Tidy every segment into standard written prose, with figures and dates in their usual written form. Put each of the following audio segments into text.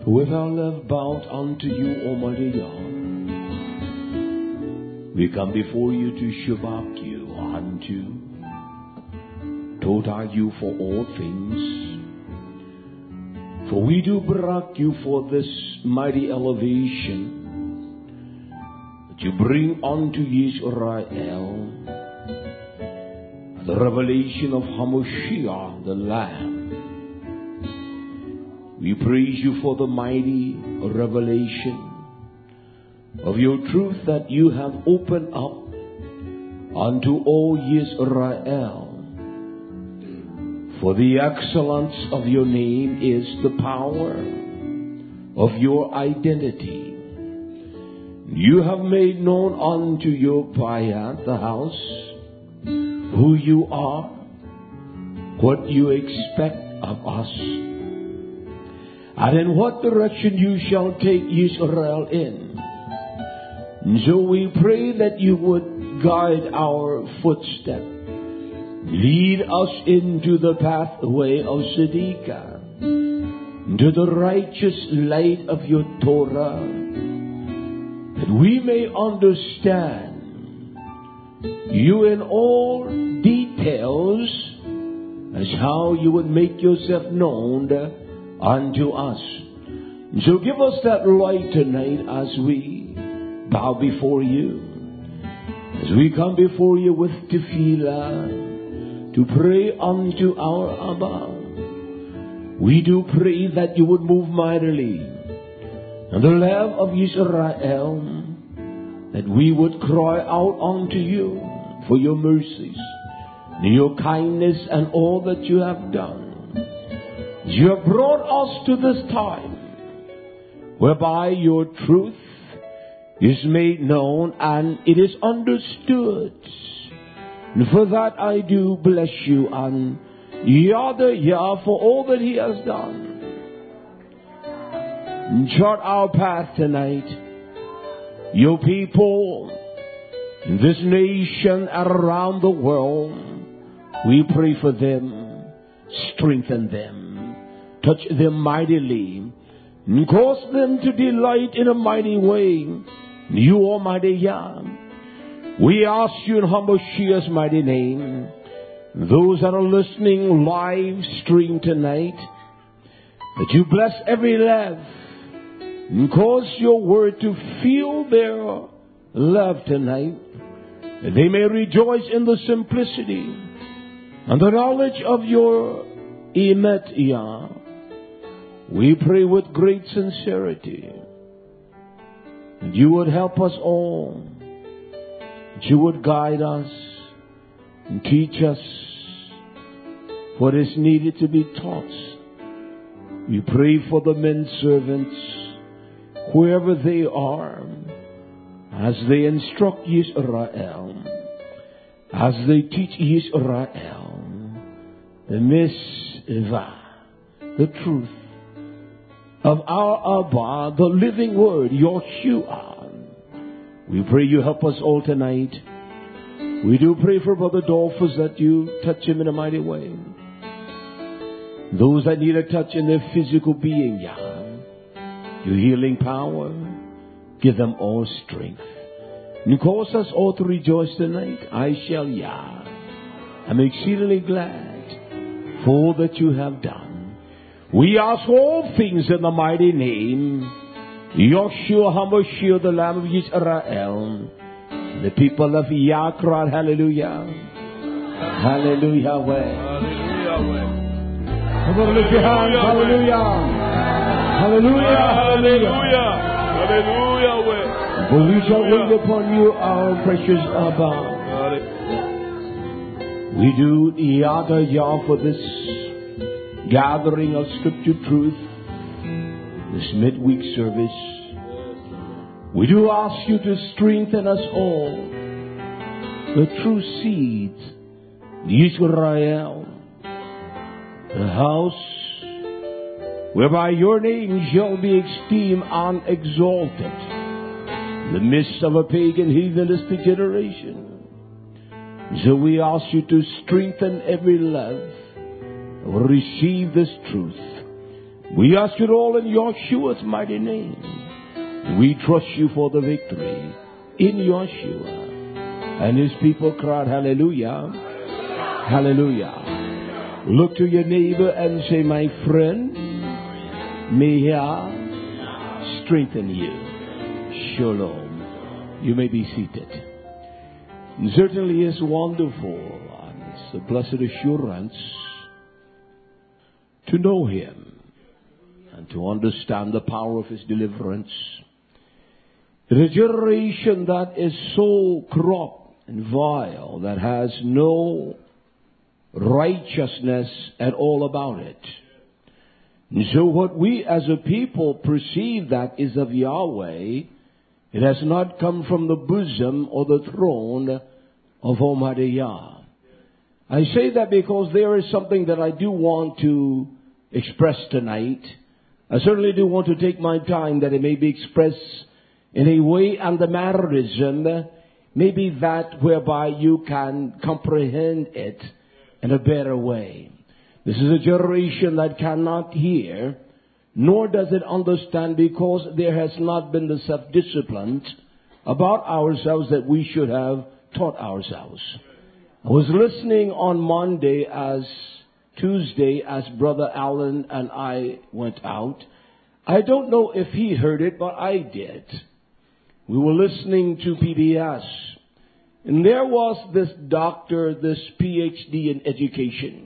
With our love bowed unto you, Almighty God, we come before you to shabak you, unto total you for all things. For we do brak you for this mighty elevation that you bring unto Israel, the revelation of Hamashiach, the Lamb. We praise you for the mighty revelation of your truth that you have opened up unto all Israel. For the excellence of your name is the power of your identity. You have made known unto your Payat, the house, who you are, what you expect of us, and in what direction you shall take Israel in. So we pray that you would guide our footstep, lead us into the pathway of Siddiqah, to the righteous light of your Torah, that we may understand you in all details as how you would make yourself known unto us. So give us that light tonight as we bow before you, as we come before you with tefillah to pray unto our Abba. We do pray that you would move mightily in the love of Israel, that we would cry out unto you for your mercies, your kindness, and all that you have done. You have brought us to this time whereby your truth is made known and it is understood. And for that I do bless you and Yada Yah for all that he has done. Chart our path tonight. Your people in this nation and around the world, we pray for them, strengthen them, touch them mightily, and cause them to delight in a mighty way. You, Almighty Yah, we ask you in Hamashiach's mighty name, those that are listening live stream tonight, that you bless every life and cause your word to fill their love tonight, that they may rejoice in the simplicity and the knowledge of your Emet Yah. We pray with great sincerity that you would help us all, that you would guide us and teach us what is needed to be taught. We pray for the men servants, whoever they are, as they instruct Israel, as they teach Israel the Mitzvah, the truth of our Abba, the living word, Yoshua. We pray you help us all tonight. We do pray for Brother Dolphus that you touch him in a mighty way. Those that need a touch in their physical being, Yah, your healing power, give them all strength. And cause us all to rejoice tonight. I shall, Yah. I'm exceedingly glad for all that you have done. We ask all things in the mighty name, Yoshua HaMashiach, the Lamb of Israel. The people of Yah cried, hallelujah. Hallelujah. Hallelujah. Come on, lift your hands. Hallelujah. Hallelujah. Hallelujah. Hallelujah. For we shall wait upon you, our precious Abba. We do Yada Yah for this gathering of scripture truth, this midweek service. We do ask you to strengthen us all, the true seeds, Israel, the house whereby your name shall be esteemed and exalted in the midst of a pagan heathenistic generation. So we ask you to strengthen every love, receive this truth, We ask it all in Yeshua's mighty name. We trust you for the victory in Yeshua. And his people cried, hallelujah, hallelujah. Look to your neighbor and say, my friend, may He strengthen you. Shalom. You may be seated. And certainly it's wonderful, and it's a blessed assurance to know Him and to understand the power of His deliverance. It is a generation that is so corrupt and vile, that has no righteousness at all about it. And so what we as a people perceive that is of Yahweh, it has not come from the bosom or the throne of Almighty Yah. I say that because there is something that I do want to express tonight. I certainly do want to take my time that it may be expressed in a way and the mannerism, maybe that whereby you can comprehend it in a better way. This is a generation that cannot hear, nor does it understand, because there has not been the self-discipline about ourselves that we should have taught ourselves. I was listening on Tuesday as Brother Allen and I went out. I don't know if he heard it, but I did. We were listening to PBS. And there was this doctor, this PhD in education.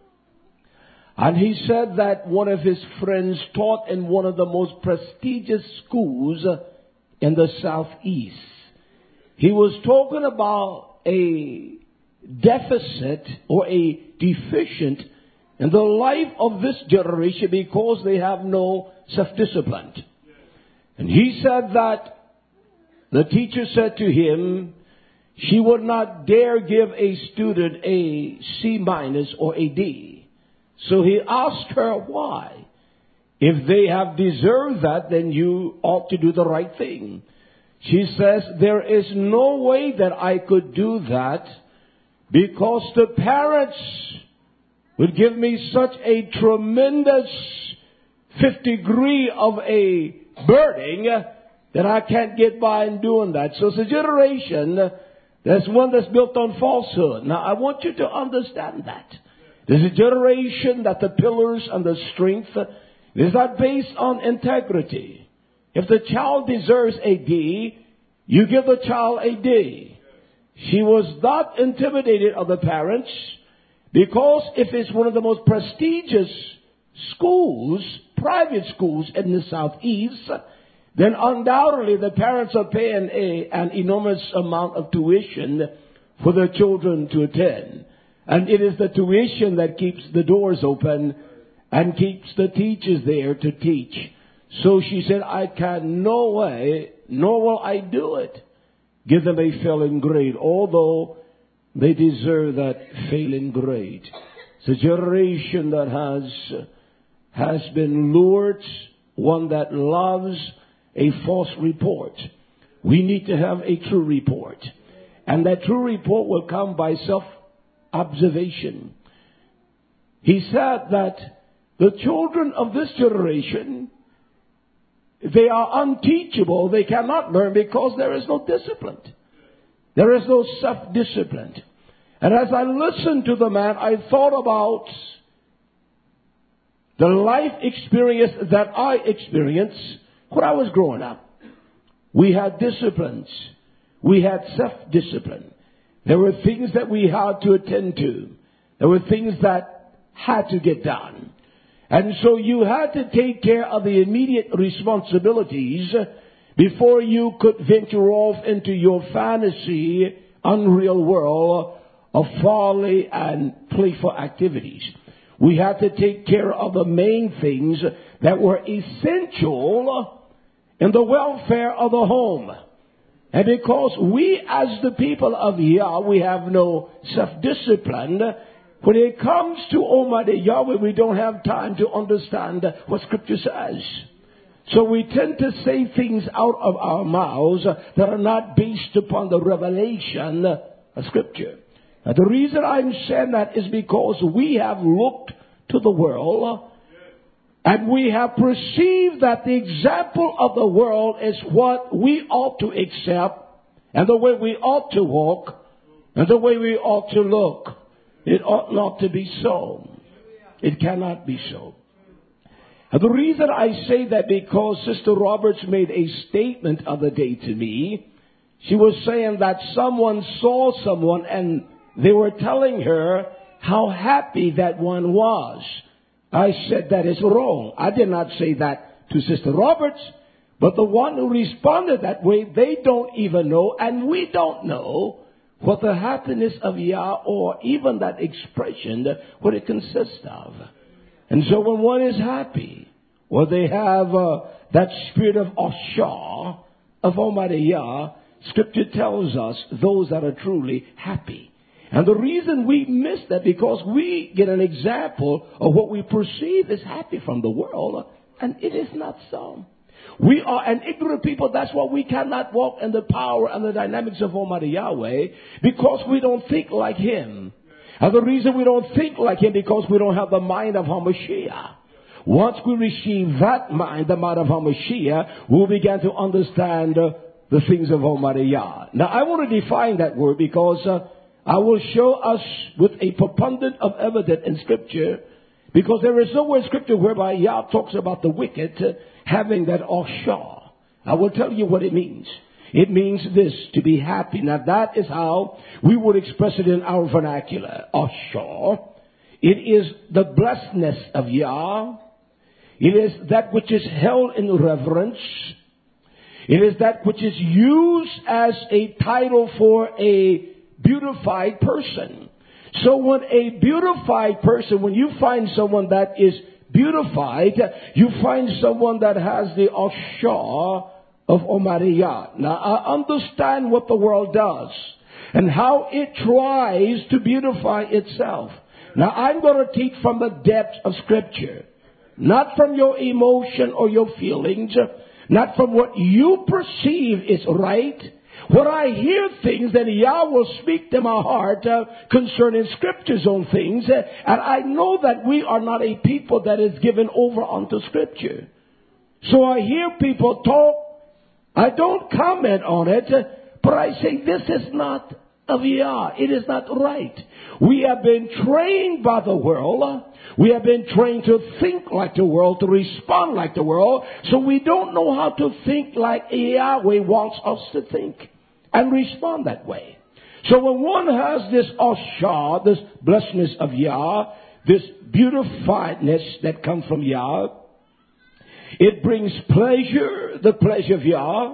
And he said that one of his friends taught in one of the most prestigious schools in the Southeast. He was talking about a deficit or a deficient in the life of this generation because they have no self-discipline. And he said that the teacher said to him, she would not dare give a student a C- or a D. So he asked her why. If they have deserved that, then you ought to do the right thing. She says, there is no way that I could do that because the parents would give me such a tremendous 5th degree of a burden that I can't get by in doing that. So it's a generation, there's one that's built on falsehood. Now I want you to understand that. There's a generation that the pillars and the strength is not based on integrity. If the child deserves a D, you give the child a D. She was not intimidated of the parents because if it's one of the most prestigious schools, private schools in the Southeast, then undoubtedly the parents are paying an enormous amount of tuition for their children to attend. And it is the tuition that keeps the doors open and keeps the teachers there to teach. So she said, I can no way, nor will I do it, give them a failing grade, although they deserve that failing grade. It's a generation that has been lured, one that loves a false report. We need to have a true report. And that true report will come by self-observation. He said that the children of this generation, they are unteachable. They cannot learn because there is no discipline. There is no self-discipline. And as I listened to the man, I thought about the life experience that I experienced when I was growing up. We had disciplines. We had self-discipline. There were things that we had to attend to. There were things that had to get done. And so you had to take care of the immediate responsibilities before you could venture off into your fantasy, unreal world of folly and playful activities. We had to take care of the main things that were essential in the welfare of the home. And because we as the people of Yah, we have no self-discipline, when it comes to Almighty Yahweh, we don't have time to understand what Scripture says. So we tend to say things out of our mouths that are not based upon the revelation of Scripture. Now, the reason I'm saying that is because we have looked to the world And we have perceived that the example of the world is what we ought to accept, and the way we ought to walk, and the way we ought to look. It ought not to be so. It cannot be so. And the reason I say that, because Sister Roberts made a statement other day to me. She was saying that someone saw someone and they were telling her how happy that one was. I said that is wrong. I did not say that to Sister Roberts, but the one who responded that way, they don't even know, and we don't know what the happiness of Yah, or even that expression, what it consists of. And so when one is happy, or they have that spirit of Ashah, of Almighty Yah, Scripture tells us those that are truly happy. And the reason we miss that, because we get an example of what we perceive as happy from the world, and it is not so. We are an ignorant people. That's why we cannot walk in the power and the dynamics of Almighty Yahweh, because we don't think like Him. And the reason we don't think like Him, because we don't have the mind of HaMashiach. Once we receive that mind, the mind of HaMashiach, we'll begin to understand the things of Almighty Yah. Now, I want to define that word, because I will show us with a preponderance of evidence in Scripture, because there is nowhere in Scripture whereby Yah talks about the wicked having that Ashah. I will tell you what it means. It means this, to be happy. Now, that is how we would express it in our vernacular. Ashah. It is the blessedness of Yah. It is that which is held in reverence. It is that which is used as a title for a beautified person. So when a beautified person, when you find someone that is beautified, you find someone that has the Ashah of Almighty Yah. Now, I understand what the world does and how it tries to beautify itself. Now, I'm going to teach from the depths of Scripture, not from your emotion or your feelings, not from what you perceive is right. When I hear things, then Yah will speak to my heart concerning Scriptures on things. And I know that we are not a people that is given over unto Scripture. So I hear people talk. I don't comment on it, but I say this is not of Yah. It is not right. We have been trained by the world. We have been trained to think like the world, to respond like the world. So we don't know how to think like Yahweh wants us to think and respond that way. So when one has this Ashah, this blessedness of Yah, this beautifiedness that comes from Yah, it brings pleasure, the pleasure of Yah,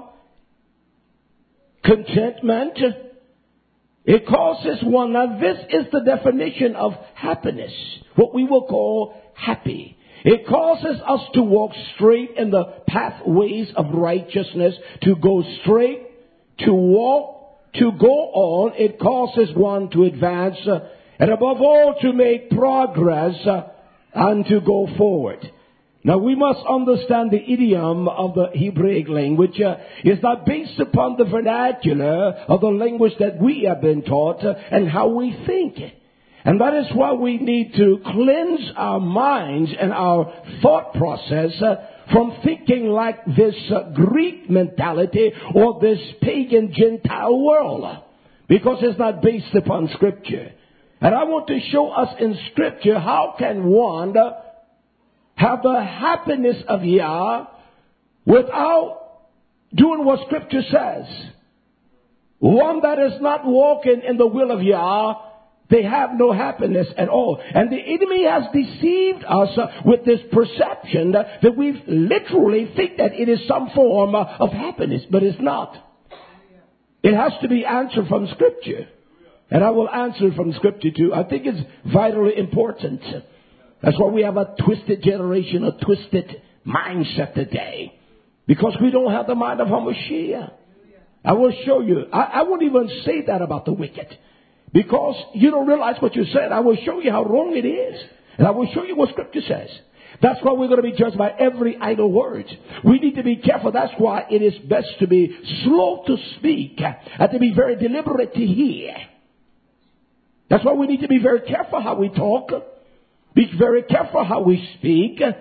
contentment. It causes one. Now this is the definition of happiness, what we will call happy. It causes us to walk straight in the pathways of righteousness, to go straight, to walk, to go on. It causes one to advance, and above all to make progress and to go forward. Now we must understand the idiom of the Hebraic language is not based upon the vernacular of the language that we have been taught and how we think. And that is why we need to cleanse our minds and our thought process from thinking like this Greek mentality or this pagan Gentile world, because it's not based upon Scripture. And I want to show us in Scripture how can one have the happiness of Yah without doing what Scripture says. One that is not walking in the will of Yah, they have no happiness at all. And the enemy has deceived us with this perception that we literally think that it is some form of happiness, but it's not. It has to be answered from Scripture. And I will answer from Scripture too. I think it's vitally important. That's why we have a twisted generation, a twisted mindset today. Because we don't have the mind of HaMashiach. I will show you. I won't even say that about the wicked. Because you don't realize what you said. I will show you how wrong it is. And I will show you what Scripture says. That's why we're going to be judged by every idle word. We need to be careful. That's why it is best to be slow to speak and to be very deliberate to hear. That's why we need to be very careful how we talk. Be very careful how we speak,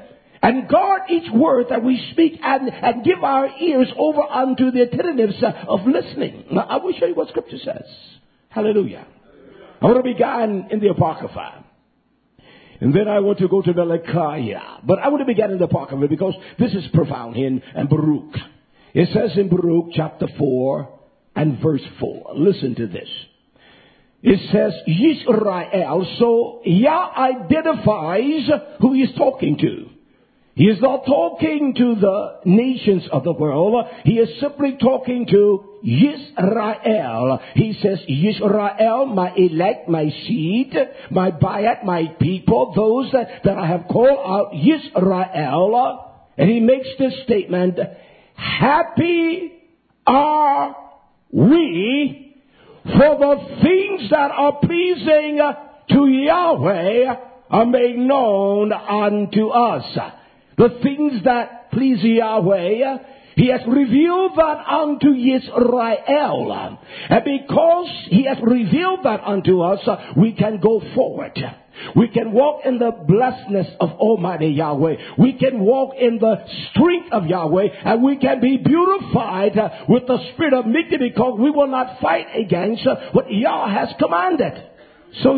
and guard each word that we speak, and give our ears over unto the attentiveness of listening. Now, I will show you what Scripture says. Hallelujah. I want to begin in the Apocrypha. And then I want to go to Malachi. But I want to begin in the Apocrypha because this is profound in Baruch. It says in Baruch chapter 4 and verse 4. Listen to this. It says, Yisrael. So Yah identifies who he is talking to. He is not talking to the nations of the world. He is simply talking to Yisrael. He says, Yisrael, my elect, my seed, my bayat, my people, those that I have called out, Yisrael. And he makes this statement, happy are we for the things that are pleasing to Yahweh are made known unto us. The things that please Yahweh, he has revealed that unto Israel. And because he has revealed that unto us, we can go forward. We can walk in the blessedness of Almighty Yahweh. We can walk in the strength of Yahweh. And we can be beautified with the spirit of meekness, because we will not fight against what Yah has commanded. So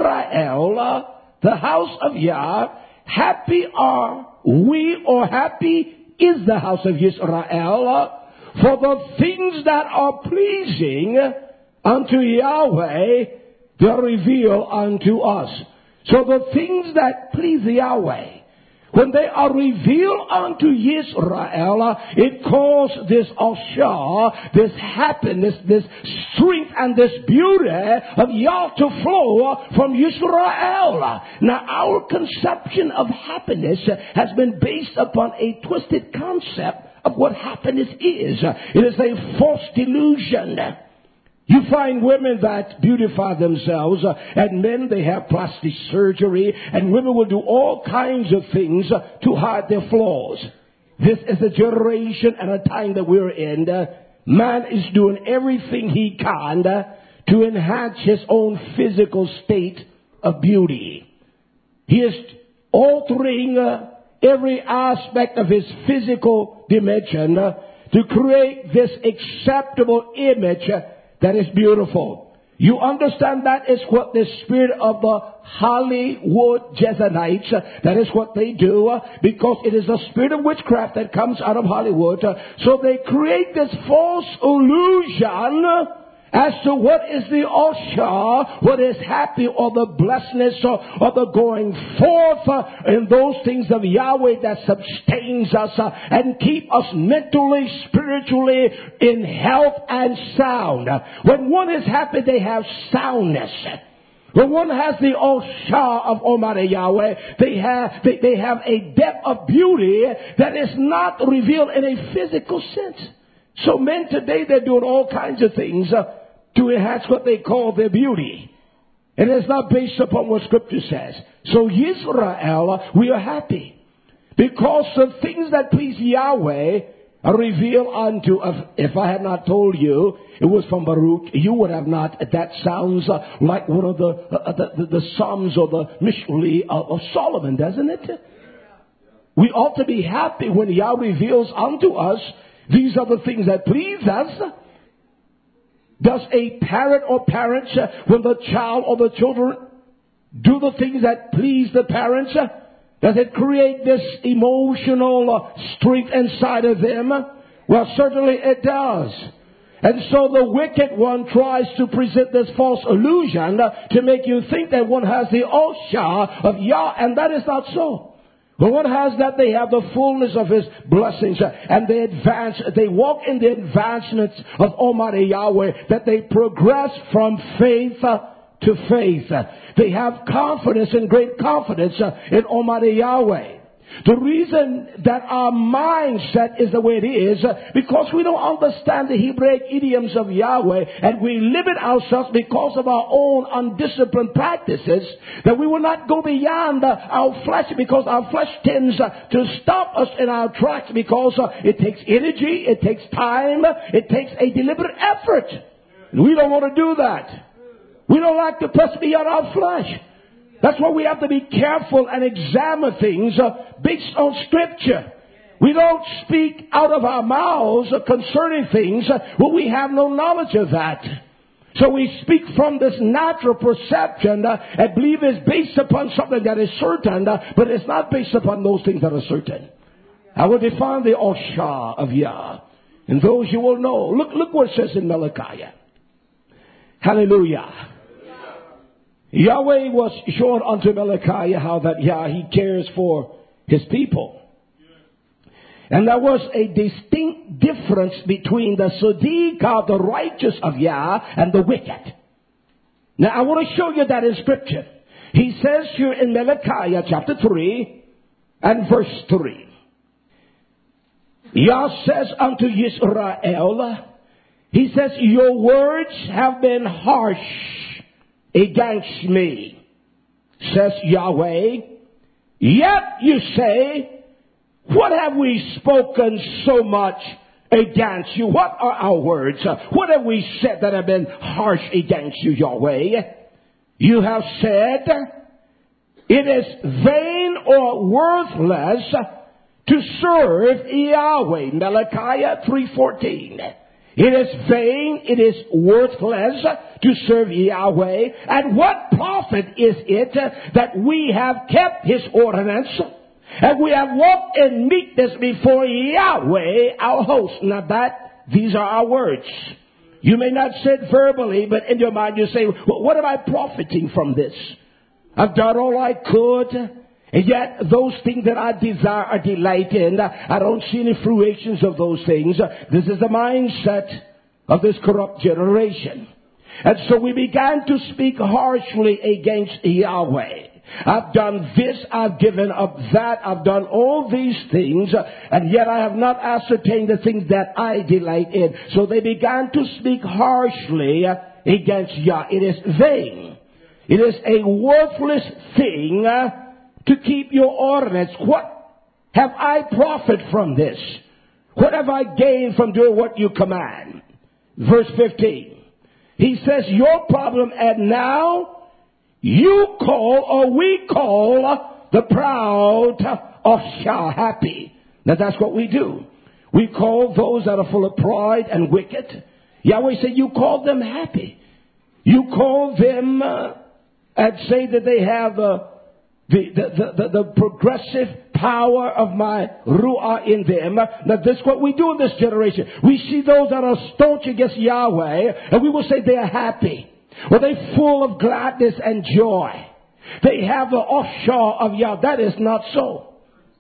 Israel, the house of Yah, happy are we, or happy is the house of Israel, for the things that are pleasing unto Yahweh, they reveal unto us. So the things that please Yahweh, when they are revealed unto Israel, it causes this ashah, this happiness, this strength, and this beauty of Yah to flow from Israel. Now, our conception of happiness has been based upon a twisted concept of what happiness is. It is a false delusion. You find women that beautify themselves, and men, they have plastic surgery, and women will do all kinds of things to hide their flaws. This is a generation and a time that we're in. Man is doing everything he can to enhance his own physical state of beauty. He is altering every aspect of his physical dimension to create this acceptable image that is beautiful. You understand that is what the spirit of the Hollywood Jezebelites, that is what they do, because it is the spirit of witchcraft that comes out of Hollywood. So they create this false illusion as to what is the ashah, what is happy, or the blessedness, or the going forth in those things of Yahweh that sustains us and keep us mentally, spiritually in health and sound. When one is happy, they have soundness. When one has the ashah of Almighty Yahweh, they have a depth of beauty that is not revealed in a physical sense. So men today, they're doing all kinds of things to enhance what they call their beauty. And it's not based upon what Scripture says. So Israel, we are happy, because the things that please Yahweh are revealed unto us. If I had not told you it was from Baruch, you would have not. That sounds like one of the Psalms or the Mishlei of Solomon, doesn't it? We ought to be happy when Yah reveals unto us, these are the things that please us. Does a parent or parents, when the child or the children do the things that please the parents, does it create this emotional strength inside of them? Well, certainly it does. And so the wicked one tries to present this false illusion to make you think that one has the ashah of Yah, and that is not so. When one has that, they have the fullness of His blessings, and they walk in the advancements of Almighty Yahweh, that they progress from faith to faith. They have confidence and great confidence in Almighty Yahweh. The reason that our mindset is the way it is, because we don't understand the Hebraic idioms of Yahweh, and we limit ourselves because of our own undisciplined practices, that we will not go beyond our flesh, because our flesh tends to stop us in our tracks, because it takes energy, it takes time, it takes a deliberate effort. And we don't want to do that. We don't like to press beyond our flesh. That's why we have to be careful and examine things based on Scripture. We don't speak out of our mouths concerning things when we have no knowledge of that. So we speak from this natural perception and believe it's based upon something that is certain, but it's not based upon those things that are certain. I will define the Osha of Yah. And those you will know. Look what it says in Malachi. Hallelujah. Yahweh was shown unto Malachi how that He cares for His people. And there was a distinct difference between the Sadiq, the righteous of Yah, and the wicked. Now I want to show you that in Scripture. He says here in Malachi chapter 3 and verse 3. Yah says unto Israel, He says, your words have been harsh against me, says Yahweh. Yet you say, what have we spoken so much against you? What are our words? What have we said that have been harsh against you, Yahweh? You have said, it is vain or worthless to serve Yahweh. Malachi 3:14. It is vain, it is worthless to serve Yahweh. And what profit is it that we have kept His ordinance and we have walked in meekness before Yahweh, our host? Now these are our words. You may not say it verbally, but in your mind you say, well, what am I profiting from this? I've done all I could. And yet, those things that I desire or delight in, I don't see any fruitions of those things. This is the mindset of this corrupt generation. And so we began to speak harshly against Yahweh. I've done this, I've given up that, I've done all these things, and yet I have not ascertained the things that I delight in. So they began to speak harshly against Yah. It is vain. It is a worthless thing to keep your ordinance. What have I profit from this? What have I gained from doing what you command? Verse 15. He says, your problem, and now you call, or we call, the proud Osha happy. Now that's what we do. We call those that are full of pride and wicked. Yahweh said, you call them happy. You call them and say that they have the progressive power of my Ruah in them. Now this is what we do in this generation. We see those that are staunch against Yahweh, and we will say they are happy. Or they're full of gladness and joy. They have the Osha of Yah. That is not so.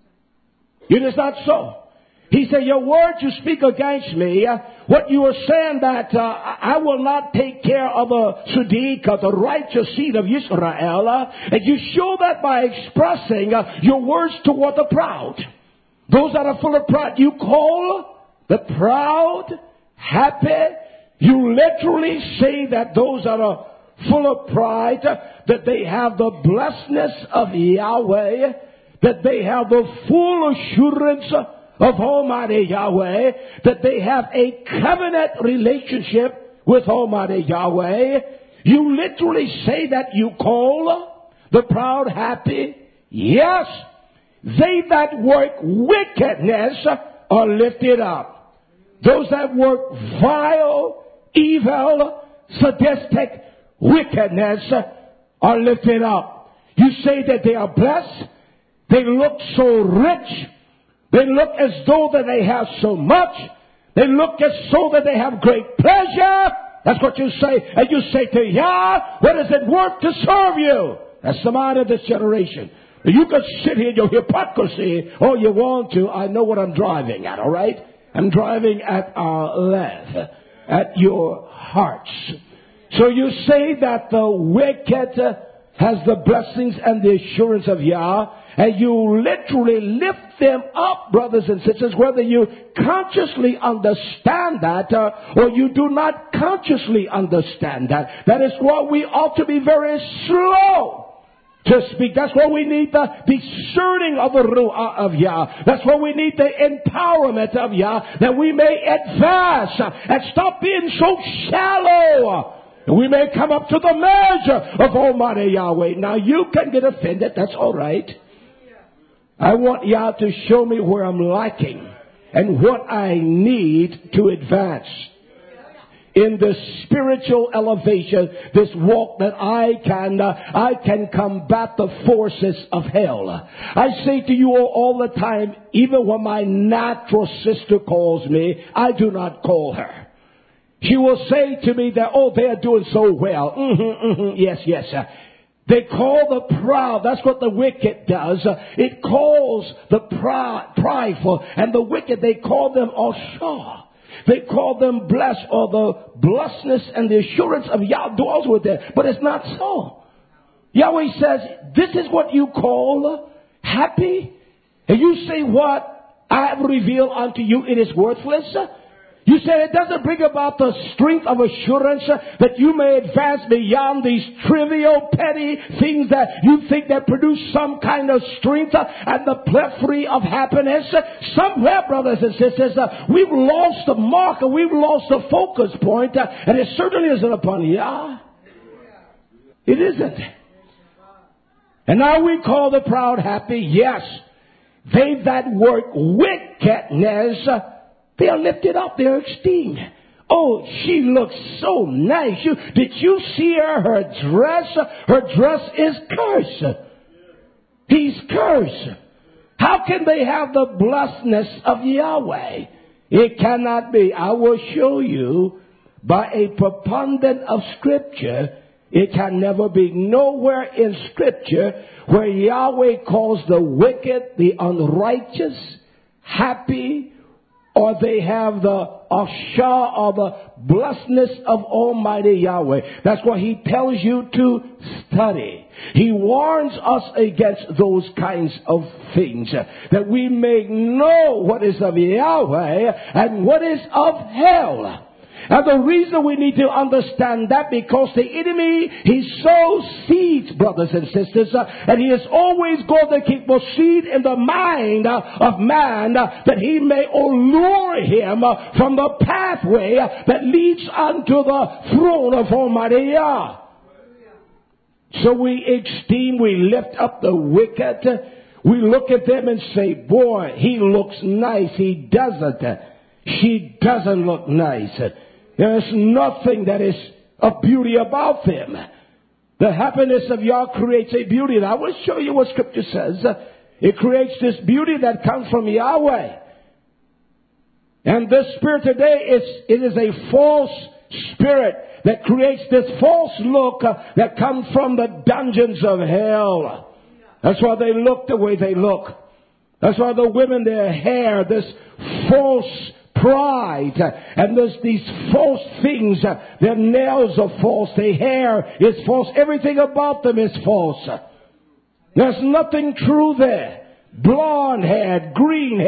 It is not so. He said, your words you speak against me, what you are saying that I will not take care of a Sadiq, of the righteous seed of Israel, and you show that by expressing your words toward the proud. Those that are full of pride, you call the proud happy. You literally say that those that are full of pride, that they have the blessedness of Yahweh, that they have the full assurance of Almighty Yahweh, that they have a covenant relationship with Almighty Yahweh. You literally say that you call the proud happy. Yes, they that work wickedness are lifted up. Those that work vile, evil, sadistic wickedness are lifted up. You say that they are blessed. They look so rich. They look as though that they have so much. They look as though that they have great pleasure. That's what you say. And you say to Yah, what is it worth to serve you? That's the mind of this generation. You can sit here in your hypocrisy all you want to. I know what I'm driving at, all right? I'm driving at our left, at your hearts. So you say that the wicked has the blessings and the assurance of Yah, and you literally lift them up, brothers and sisters, whether you consciously understand that or you do not consciously understand that. That is why we ought to be very slow to speak. That's why we need the discerning of the Ruah of Yah. That's why we need the empowerment of Yah, that we may advance and stop being so shallow And we may come up to the measure of Almighty Yahweh. Now you can get offended. That's all right. I want Yah to show me where I'm lacking and what I need to advance in this spiritual elevation, this walk that I can combat the forces of hell. I say to you all the time, even when my natural sister calls me, I do not call her. She will say to me that, oh, they are doing so well. Yes. They call the proud. That's what the wicked does. It calls the prideful and the wicked. They call them Ashah. They call them blessed, or the blessedness and the assurance of Yah dwells with them. But it's not so. Yahweh says, this is what you call happy? And you say what I have revealed unto you, it is worthless? You say it doesn't bring about the strength of assurance that you may advance beyond these trivial, petty things that you think that produce some kind of strength and the plethora of happiness. Somewhere, brothers and sisters, we've lost the mark and we've lost the focus point, and it certainly isn't upon Yah. It isn't. And now we call the proud happy. Yes, they that work wickedness, they are lifted up. They are esteemed. Oh, she looks so nice. Did you see her dress? Her dress is cursed. He's cursed. How can they have the blessedness of Yahweh? It cannot be. I will show you by a preponderance of Scripture. It can never be. Nowhere in Scripture where Yahweh calls the wicked, the unrighteous, happy, or they have the Ashah, or the blessedness of Almighty Yahweh. That's why He tells you to study. He warns us against those kinds of things, that we may know what is of Yahweh and what is of hell. And the reason we need to understand that, because the enemy, he sows seeds, brothers and sisters, and he is always going to keep a seed in the mind of man, that he may allure him from the pathway that leads unto the throne of Almighty Yah. So we esteem, we lift up the wicked. We look at them and say, boy, he looks nice. He doesn't. She doesn't look nice. There is nothing that is of beauty about them. The happiness of Yah creates a beauty. And I will show you what Scripture says. It creates this beauty that comes from Yahweh. And this spirit today, it is a false spirit that creates this false look that comes from the dungeons of hell. That's why they look the way they look. That's why the women, their hair, this false pride, and there's these false things. Their nails are false. Their hair is false. Everything about them is false. There's nothing true there. Blonde hair, green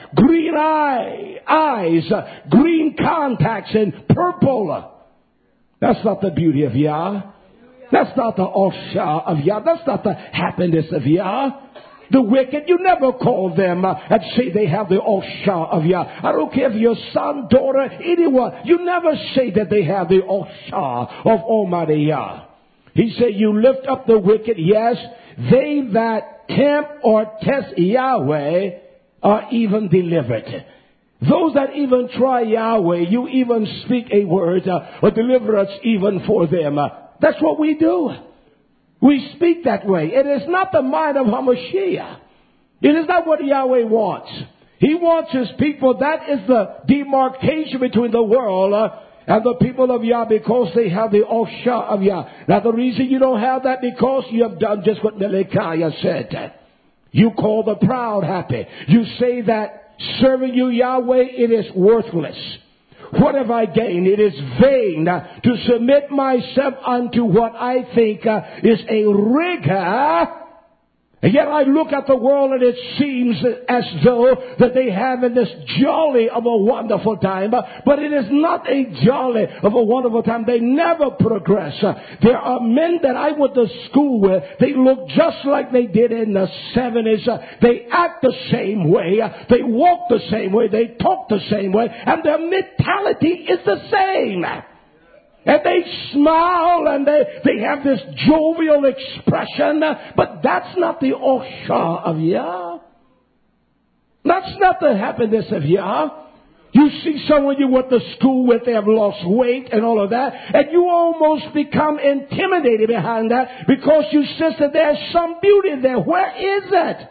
eyes, green contacts, and purple. That's not the beauty of Yah. That's not the Ashah of Yah. That's not the happiness of Yah. The wicked, you never call them and say they have the Ashah of Yah. I don't care if your son, daughter, anyone. You never say that they have the Ashah of Almighty Yah. He said, you lift up the wicked. Yes, they that tempt or test Yahweh are even delivered. Those that even try Yahweh, you even speak a word or deliverance even for them. That's what we do. We speak that way. It is not the mind of Hamashiach. It is not what Yahweh wants. He wants His people. That is the demarcation between the world and the people of Yah, because they have the Ashah of Yah. Now the reason you don't have that, because you have done just what Melekiah said. You call the proud happy. You say that serving you, Yahweh, it is worthless. What have I gained? It is vain to submit myself unto what I think is a rigor. And yet I look at the world and it seems as though that they have in this jolly of a wonderful time. But it is not a jolly of a wonderful time. They never progress. There are men that I went to school with. They look just like they did in the 70s. They act the same way. They walk the same way. They talk the same way. And their mentality is the same. And they smile and they have this jovial expression. But that's not the Osha of Yah. That's not the happiness of Yah. You see someone you went to school with, they have lost weight and all of that, and you almost become intimidated behind that because you sense that there's some beauty there. Where is it?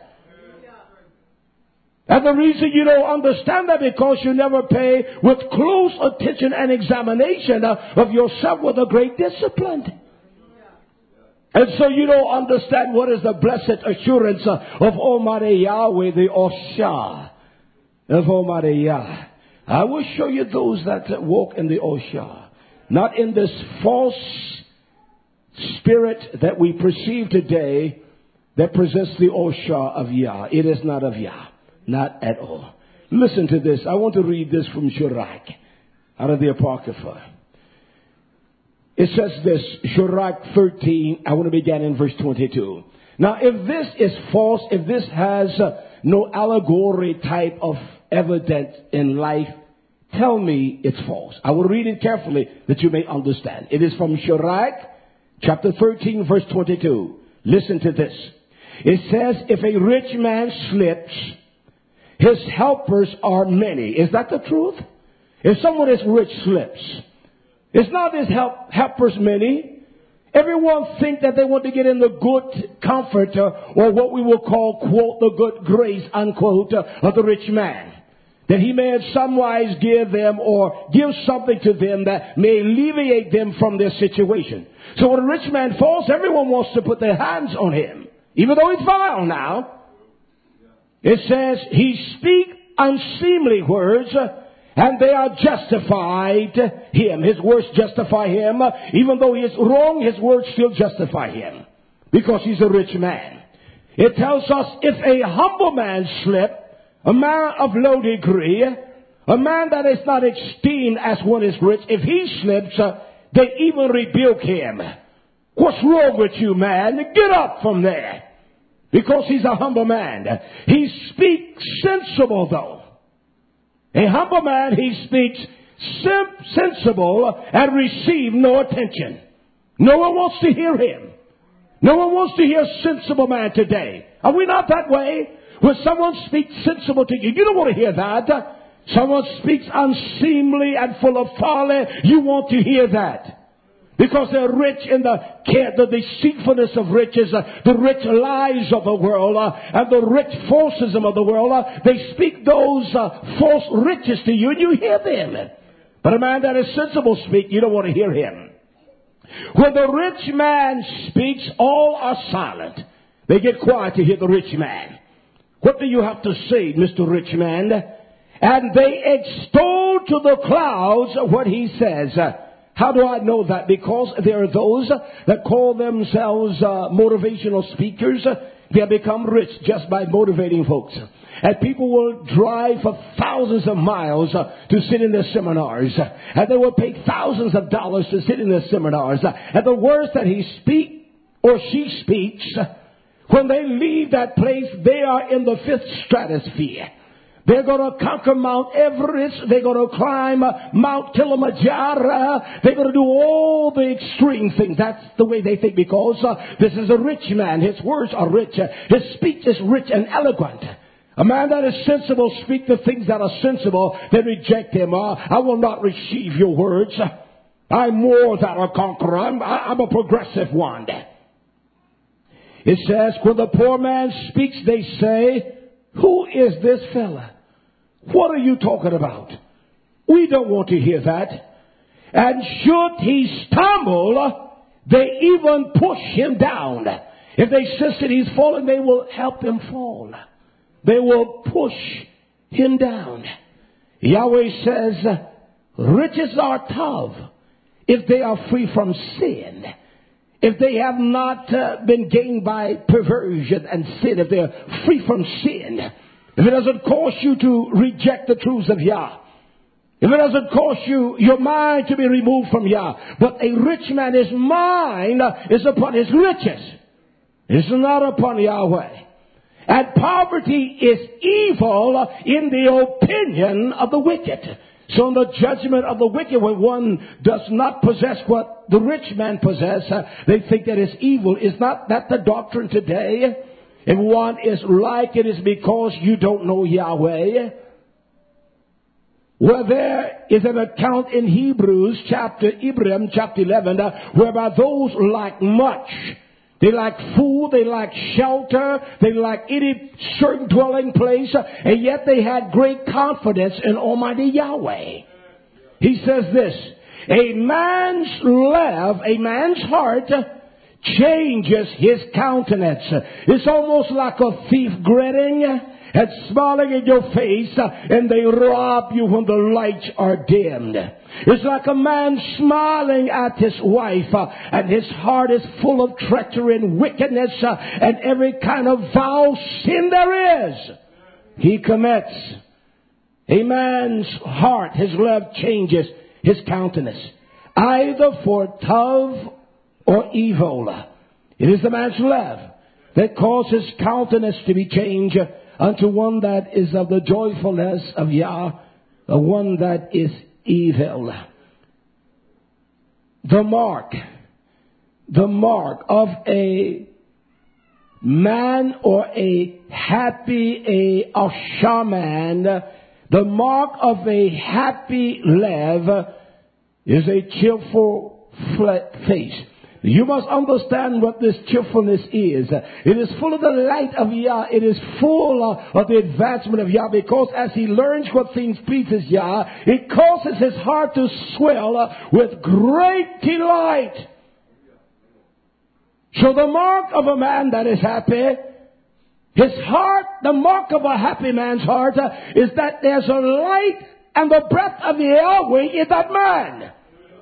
And the reason you don't understand that because you never pay with close attention and examination of yourself with a great discipline. And so you don't understand what is the blessed assurance of Almighty Yahweh, the Osha of Almighty Yah. I will show you those that walk in the Osha, not in this false spirit that we perceive today that presents the Osha of Yah. It is not of Yah, not at all. Listen to this. I want to read this from Sirach, out of the Apocrypha. It says this, Sirach 13, I want to begin in verse 22. Now, if this is false, if this has no allegory type of evidence in life, tell me it's false. I will read it carefully that you may understand. It is from Sirach, chapter 13, verse 22. Listen to this. It says, if a rich man slips, his helpers are many. Is that the truth? If someone is rich slips, it's not his helpers many. Everyone think that they want to get in the good comfort or what we will call, quote, the good grace, unquote, of the rich man. That he may in some wise give them or give something to them that may alleviate them from their situation. So when a rich man falls, everyone wants to put their hands on him. Even though he's vile now. It says he speak unseemly words and they are justified him. His words justify him. Even though he is wrong, his words still justify him. Because he's a rich man. It tells us if a humble man slip, a man of low degree, a man that is not esteemed as one is rich, if he slips, they even rebuke him. What's wrong with you, man? Get up from there. Because he's a humble man. He speaks sensible, though. A humble man, he speaks sensible and receive no attention. No one wants to hear him. No one wants to hear a sensible man today. Are we not that way? When someone speaks sensible to you, you don't want to hear that. Someone speaks unseemly and full of folly, you want to hear that. Because they're rich in the deceitfulness of riches, the rich lies of the world, and the rich falsism of the world. They speak those false riches to you, and you hear them. But a man that is sensible speak, you don't want to hear him. When the rich man speaks, all are silent. They get quiet to hear the rich man. What do you have to say, Mr. Rich Man? And they extol to the clouds what he says. How do I know that? Because there are those that call themselves motivational speakers. They have become rich just by motivating folks. And people will drive for thousands of miles to sit in their seminars. And they will pay thousands of dollars to sit in their seminars. And the words that he speaks or she speaks, when they leave that place, they are in the 5th stratosphere. They're going to conquer Mount Everest. They're going to climb Mount Kilimanjaro. They're going to do all the extreme things. That's the way they think because this is a rich man. His words are rich. His speech is rich and eloquent. A man that is sensible speak the things that are sensible. They reject him. I will not receive your words. I'm more than a conqueror. I'm a progressive one. It says, when the poor man speaks, they say, who is this fella? What are you talking about? We don't want to hear that. And should he stumble, they even push him down. If they sense that he's falling, they will help him fall. They will push him down. Yahweh says, riches are tough if they are free from sin. If they have not been gained by perversion and sin, if they're free from sin, if it doesn't cause you to reject the truths of Yah, if it doesn't cause your mind to be removed from Yah, but a rich man, his mind is upon his riches. It's not upon Yahweh. And poverty is evil in the opinion of the wicked. So in the judgment of the wicked, when one does not possess what the rich man possesses, they think that it's evil. Is not that the doctrine today? If one is like it, is because you don't know Yahweh. Well, there is an account in Hebrews chapter 11, whereby those lack much. They lack food, they lack shelter, they lack any certain dwelling place, and yet they had great confidence in Almighty Yahweh. He says this, a man's heart changes his countenance. It's almost like a thief grinning and smiling in your face, and they rob you when the lights are dimmed. It's like a man smiling at his wife, and his heart is full of treachery and wickedness, and every kind of foul sin there is, he commits. A man's heart, his love changes his countenance, either for tov or evil. It is the man's love that causes countenance to be changed unto one that is of the joyfulness of Yah, the one that is evil. The mark of a man or a happy, a shaman, the mark of a happy Lev is a cheerful face. You must understand what this cheerfulness is. It is full of the light of Yah. It is full of the advancement of Yah, because as he learns what things pleases Yah, it causes his heart to swell with great delight. So the mark of a man that is happy, his heart, the mark of a happy man's heart, is that there's a light and the breath of Yahweh in that man.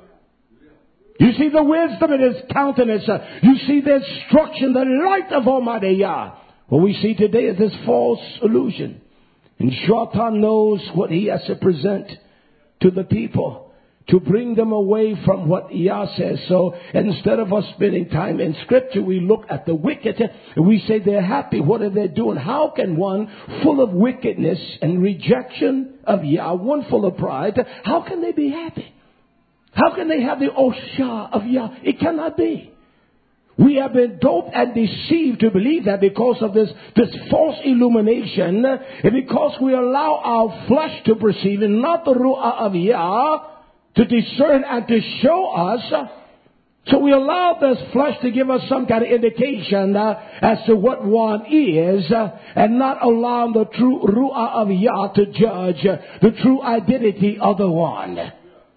You see the wisdom in his countenance. You see the instruction, the light of Almighty Yah. What we see today is this false illusion. And Shaitan knows what he has to present to the people to bring them away from what Yah says. So instead of us spending time in Scripture, we look at the wicked and we say they're happy. What are they doing? How can one full of wickedness and rejection of Yah, one full of pride, how can they be happy? How can they have the Oshah of Yah? It cannot be. We have been doped and deceived to believe that because of this false illumination, and because we allow our flesh to perceive and not the Ru'ah of Yah to discern and to show us. So we allow this flesh to give us some kind of indication as to what one is, and not allowing the true Ru'ah of Yah to judge the true identity of the one.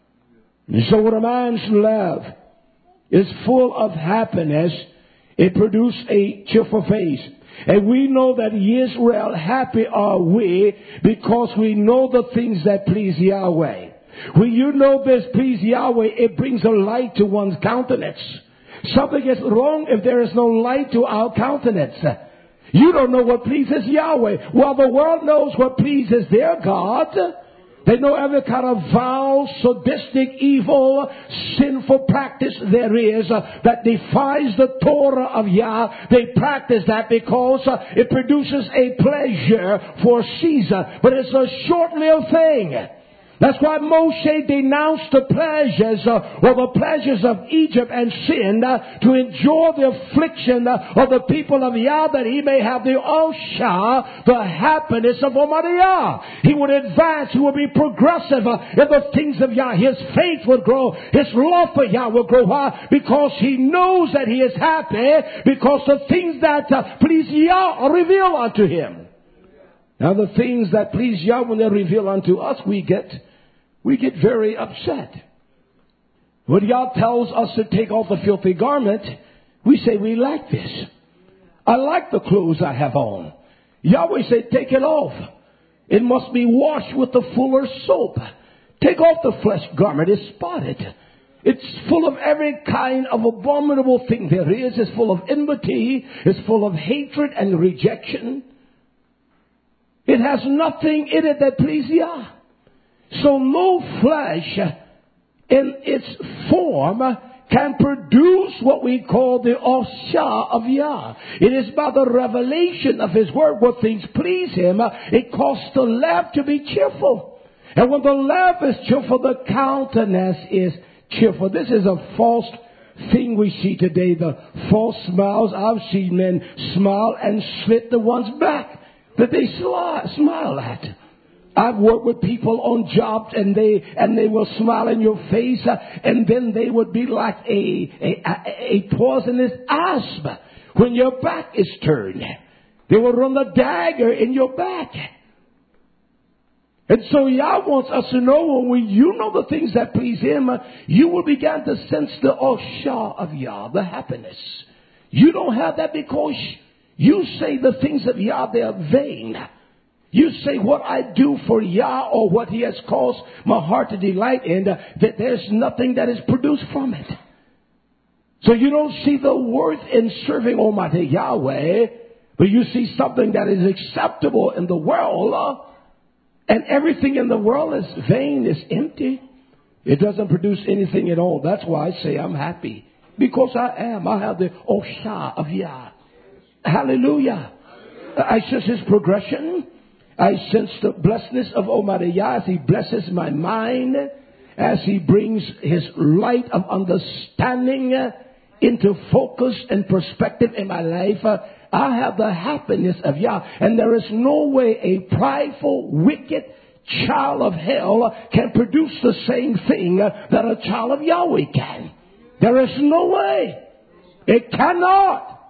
And so when a man's love is full of happiness, it produces a cheerful face. And we know that Israel, happy are we because we know the things that please Yahweh. When you know this please Yahweh, it brings a light to one's countenance. Something is wrong if there is no light to our countenance. You don't know what pleases Yahweh. Well, the world knows what pleases their God. They know every kind of vile, sadistic, evil, sinful practice there is that defies the Torah of Yah. They practice that because it produces a pleasure for a season. But it's a short-lived thing. That's why Moshe denounced the pleasures of Egypt and sin to endure the affliction of the people of Yah, that he may have the Oshah, the happiness of Almighty Yah. He would advance, he would be progressive in the things of Yah. His faith would grow, his love for Yah will grow. Why? Because he knows that he is happy, because the things that please Yah are revealed unto him. Now the things that please Yah, when they're revealed unto us, we get very upset. When Yah tells us to take off the filthy garment, we say we like this. I like the clothes I have on. Yahweh said take it off. It must be washed with the fuller soap. Take off the flesh garment. It's spotted. It's full of every kind of abominable thing there is. It's full of enmity. It's full of hatred and rejection. It has nothing in it that pleases Yah. So no flesh in its form can produce what we call the Oshah of Yah. It is by the revelation of His Word what things please Him. It causes the lamp to be cheerful. And when the laugh is cheerful, the countenance is cheerful. This is a false thing we see today, the false smiles. I've seen men smile and slit the ones back that they smile at. I've worked with people on jobs and they will smile in your face and then they would be like a poisonous asp when your back is turned. They will run a dagger in your back. And so Yah wants us to know when you know the things that please Him, you will begin to sense the Oshah of Yah, the happiness. You don't have that because you say the things of Yah, they are vain. You say what I do for Yah or what He has caused my heart to delight in, that there's nothing that is produced from it. So you don't see the worth in serving Almighty Yahweh, but you see something that is acceptable in the world. And everything in the world is vain, is empty. It doesn't produce anything at all. That's why I say I'm happy. Because I am. I have the Oshah of Yah. Hallelujah. I sense His progression. I sense the blessedness of Almighty Yah as He blesses my mind. As He brings His light of understanding into focus and perspective in my life. I have the happiness of Yah. And there is no way a prideful, wicked child of hell can produce the same thing that a child of Yahweh can. There is no way. It cannot.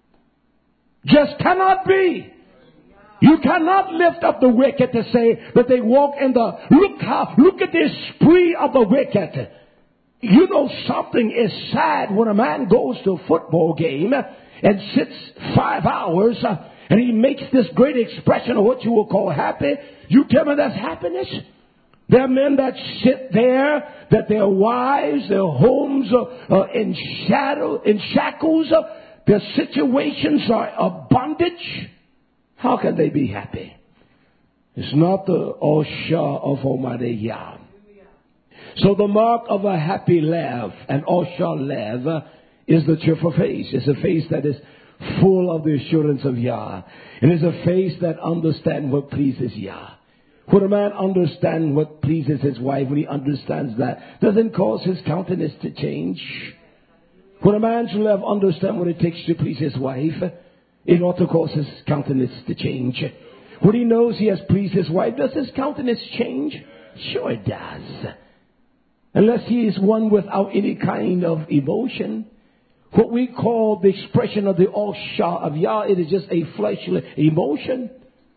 Just cannot be. You cannot lift up the wicked to say that they walk in the, look at this spree of the wicked. You know something is sad when a man goes to a football game and sits 5 hours and he makes this great expression of what you will call happy. You tell me that's happiness? There are men that sit there, that their wives, their homes are in shackles, their situations are a bondage. How can they be happy? It's not the Oshah of Almighty Yah. So the mark of a happy laugh, an Oshah laugh, is the cheerful face. It's a face that is full of the assurance of Yah. It is a face that understands what pleases Yah. When a man understands what pleases his wife, when he understands that, doesn't cause his countenance to change. When a man's love understands what it takes to please his wife, it ought to cause his countenance to change. When he knows he has pleased his wife, does his countenance change? Sure it does. Unless he is one without any kind of emotion. What we call the expression of the Oshah of Yah, it is just a fleshly emotion.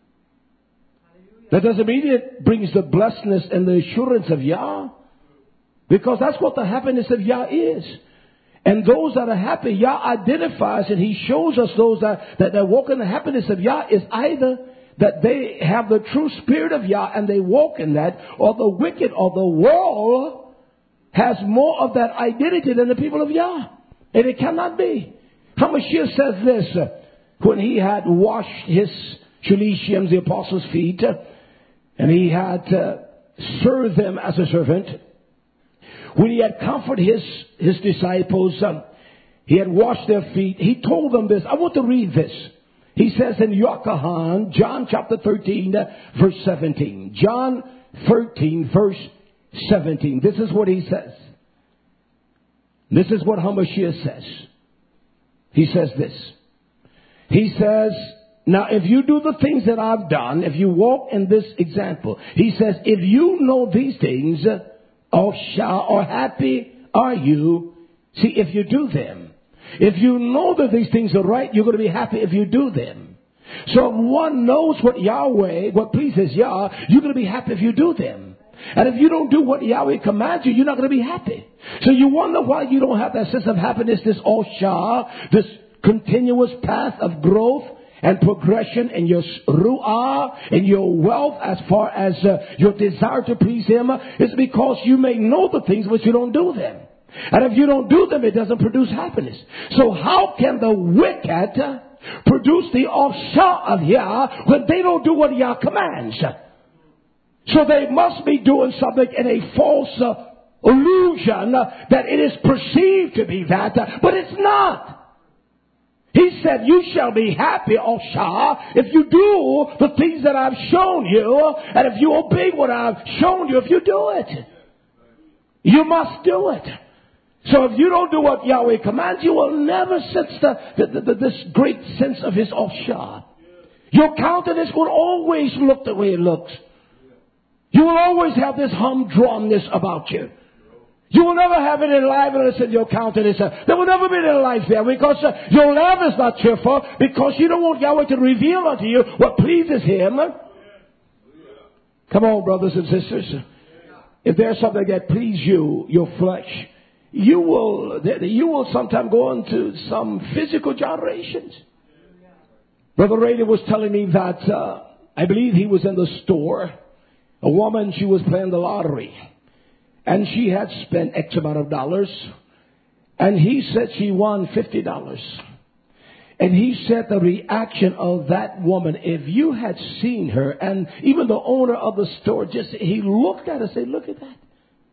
That doesn't mean it brings the blessedness and the assurance of Yah. Because that's what the happiness of Yah is. And those that are happy, Yah identifies and He shows us those that walk in the happiness of Yah is either that they have the true spirit of Yah and they walk in that, or the wicked or the world has more of that identity than the people of Yah. And it cannot be. Hamashiach says this, when he had washed his Shalishim, the apostles' feet, and he had served them as a servant. When he had comforted his disciples, he had washed their feet. He told them this. I want to read this. He says in Yochanan, John chapter 13, verse 17. John 13, verse 17. This is what he says. This is what Hamashiach says. He says this. He says, now if you do the things that I've done, if you walk in this example, he says, if you know these things, or happy are you, see, if you do them. If you know that these things are right, you're going to be happy if you do them. So if one knows what Yahweh, what pleases Yah, you're going to be happy if you do them. And if you don't do what Yahweh commands you, you're not going to be happy. So you wonder why you don't have that sense of happiness, this Oshah, this continuous path of growth and progression in your ru'ah, in your wealth, as far as your desire to please Him. It's because you may know the things, but you don't do them. And if you don't do them, it doesn't produce happiness. So how can the wicked produce the Oshah of Yah when they don't do what Yah commands? So they must be doing something in a false illusion that it is perceived to be that, but it's not. He He said, you shall be happy, Osha, if you do the things that I've shown you, and if you obey what I've shown you, if you do it. You must do it. So if you don't do what Yahweh commands, you will never sense this great sense of His Osha. Your countenance will always look the way it looks. You will always have this humdrumness about you. You will never have any liveliness in your countenance. There will never be any life there because your laugh is not cheerful, because you don't want Yahweh to reveal unto you what pleases Him. Come on, brothers and sisters. If there's something that pleases you, your flesh, you will sometimes go into some physical gyrations. Brother Rady was telling me that I believe he was in the store. A woman, she was playing the lottery. And she had spent X amount of dollars. And he said she won $50. And he said the reaction of that woman, if you had seen her, and even the owner of the store, he looked at her and said, look at that.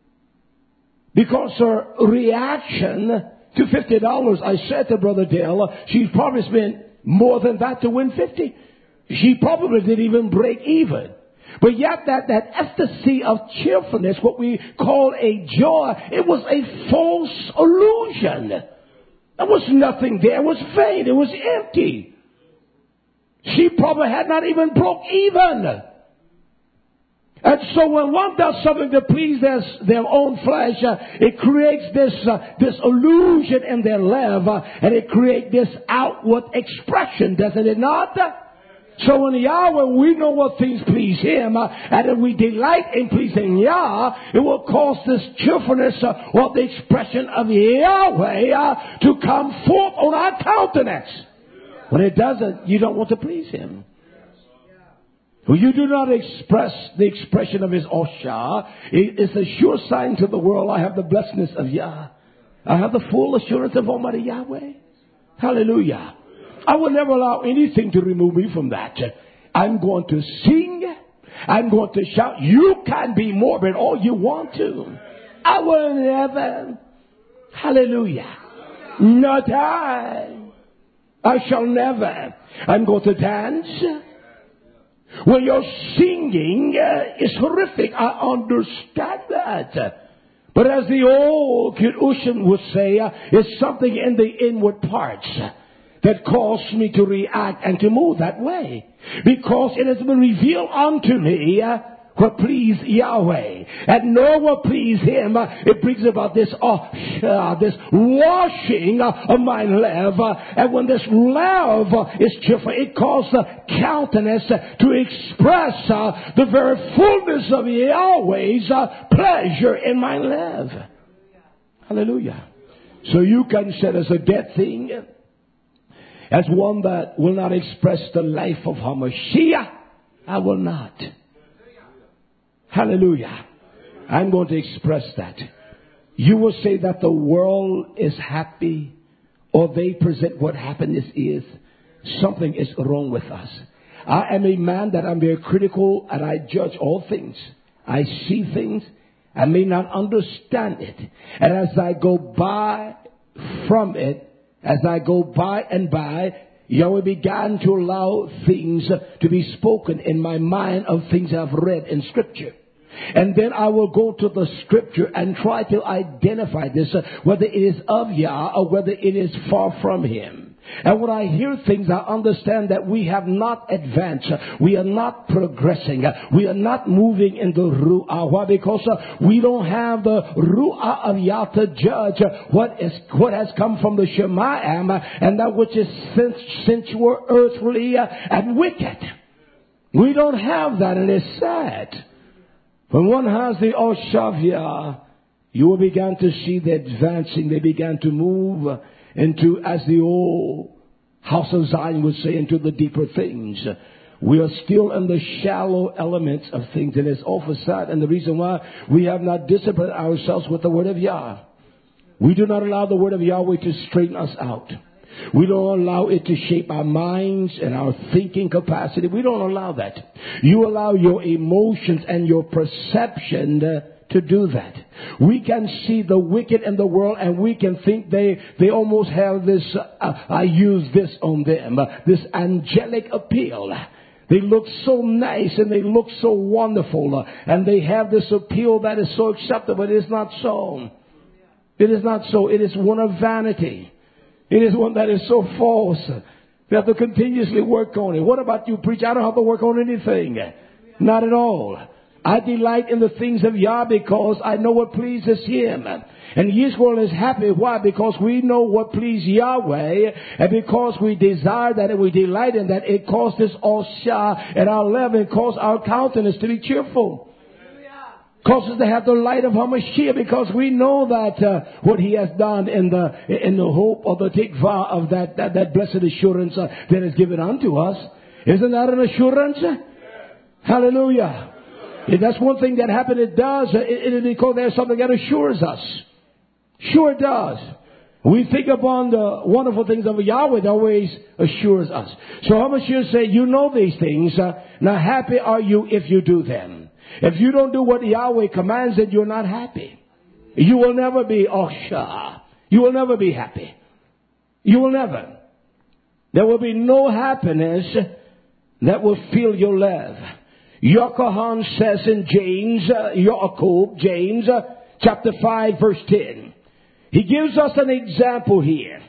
Because her reaction to $50, I said to Brother Dale, she probably spent more than that to win 50. She probably didn't even break even. But yet that ecstasy of cheerfulness, what we call a joy, it was a false illusion. There was nothing there. It was vain. It was empty. She probably had not even broke even. And so when one does something to please their own flesh, it creates this illusion in their life, and it creates this outward expression, doesn't it not? So in Yahweh, we know what things please Him, and if we delight in pleasing Yah, it will cause this cheerfulness or the expression of Yahweh to come forth on our countenance. When it doesn't, you don't want to please Him. When you do not express the expression of His Osha, it's a sure sign to the world, I have the blessedness of Yah. I have the full assurance of Almighty Yahweh. Hallelujah. I will never allow anything to remove me from that. I'm going to sing. I'm going to shout. You can be morbid all you want to. I will never. Hallelujah. Not I. I shall never. I'm going to dance. When your singing is horrific, I understand that. But as the old Kidushan would say, it's something in the inward parts that caused me to react and to move that way. Because it has been revealed unto me what pleased Yahweh. And know what pleased Him. It brings about this washing of my love. And when this love is cheerful, it causes the countenance to express the very fullness of Yahweh's pleasure in my love. Hallelujah. So you can set as a dead thing, as one that will not express the life of Hamashiach. I will not. Hallelujah. I'm going to express that. You will say that the world is happy, or they present what happiness is. Something is wrong with us. I am a man that I'm very critical, and I judge all things. I see things. I may not understand it. And as I go by from it, as I go by and by, Yahweh began to allow things to be spoken in my mind of things I've read in Scripture. And then I will go to the Scripture and try to identify this, whether it is of Yah or whether it is far from Him. And when I hear things, I understand that we have not advanced. We are not progressing. We are not moving in the Ru'ah. Why? Because we don't have the Ru'ah of Yah to judge what has come from the Shemayim and that which is sensual, earthly, and wicked. We don't have that, and it's sad. When one has the Oshavia, you will begin to see the advancing. They began to move into, as the old House of Zion would say, into the deeper things. We are still in the shallow elements of things, and it's awful sad. And the reason why, we have not disciplined ourselves with the word of Yah. We do not allow the word of Yahweh to straighten us out. We don't allow it to shape our minds and our thinking capacity. We don't allow that. You allow your emotions and your perception to do that. We can see the wicked in the world and we can think they almost have this, I use this on them, this angelic appeal. They look so nice and they look so wonderful and they have this appeal that is so acceptable. It is not so. It is not so. It is one of vanity. It is one that is so false. We have to continuously work on it. What about you, preacher? I don't have to work on anything. Not at all. I delight in the things of Yah because I know what pleases Him. And Israel is happy. Why? Because we know what pleases Yahweh. And because we desire that and we delight in that, it causes us at our level. It causes our countenance to be cheerful. Causes to have the light of HaMashiach, because we know that what He has done in the hope of the tikvah of that blessed assurance that is given unto us. Isn't that an assurance? Hallelujah. If that's one thing that happened, it does. It is because there's something that assures us. Sure it does. We think upon the wonderful things of Yahweh that always assures us. So HaMashiach said, you know these things. Now happy are you if you do them. If you don't do what Yahweh commands, then you're not happy. You will never be Osha. You will never be happy. You will never. There will be no happiness that will fill your life. Yochanan says in James chapter 5 verse 10. He gives us an example here.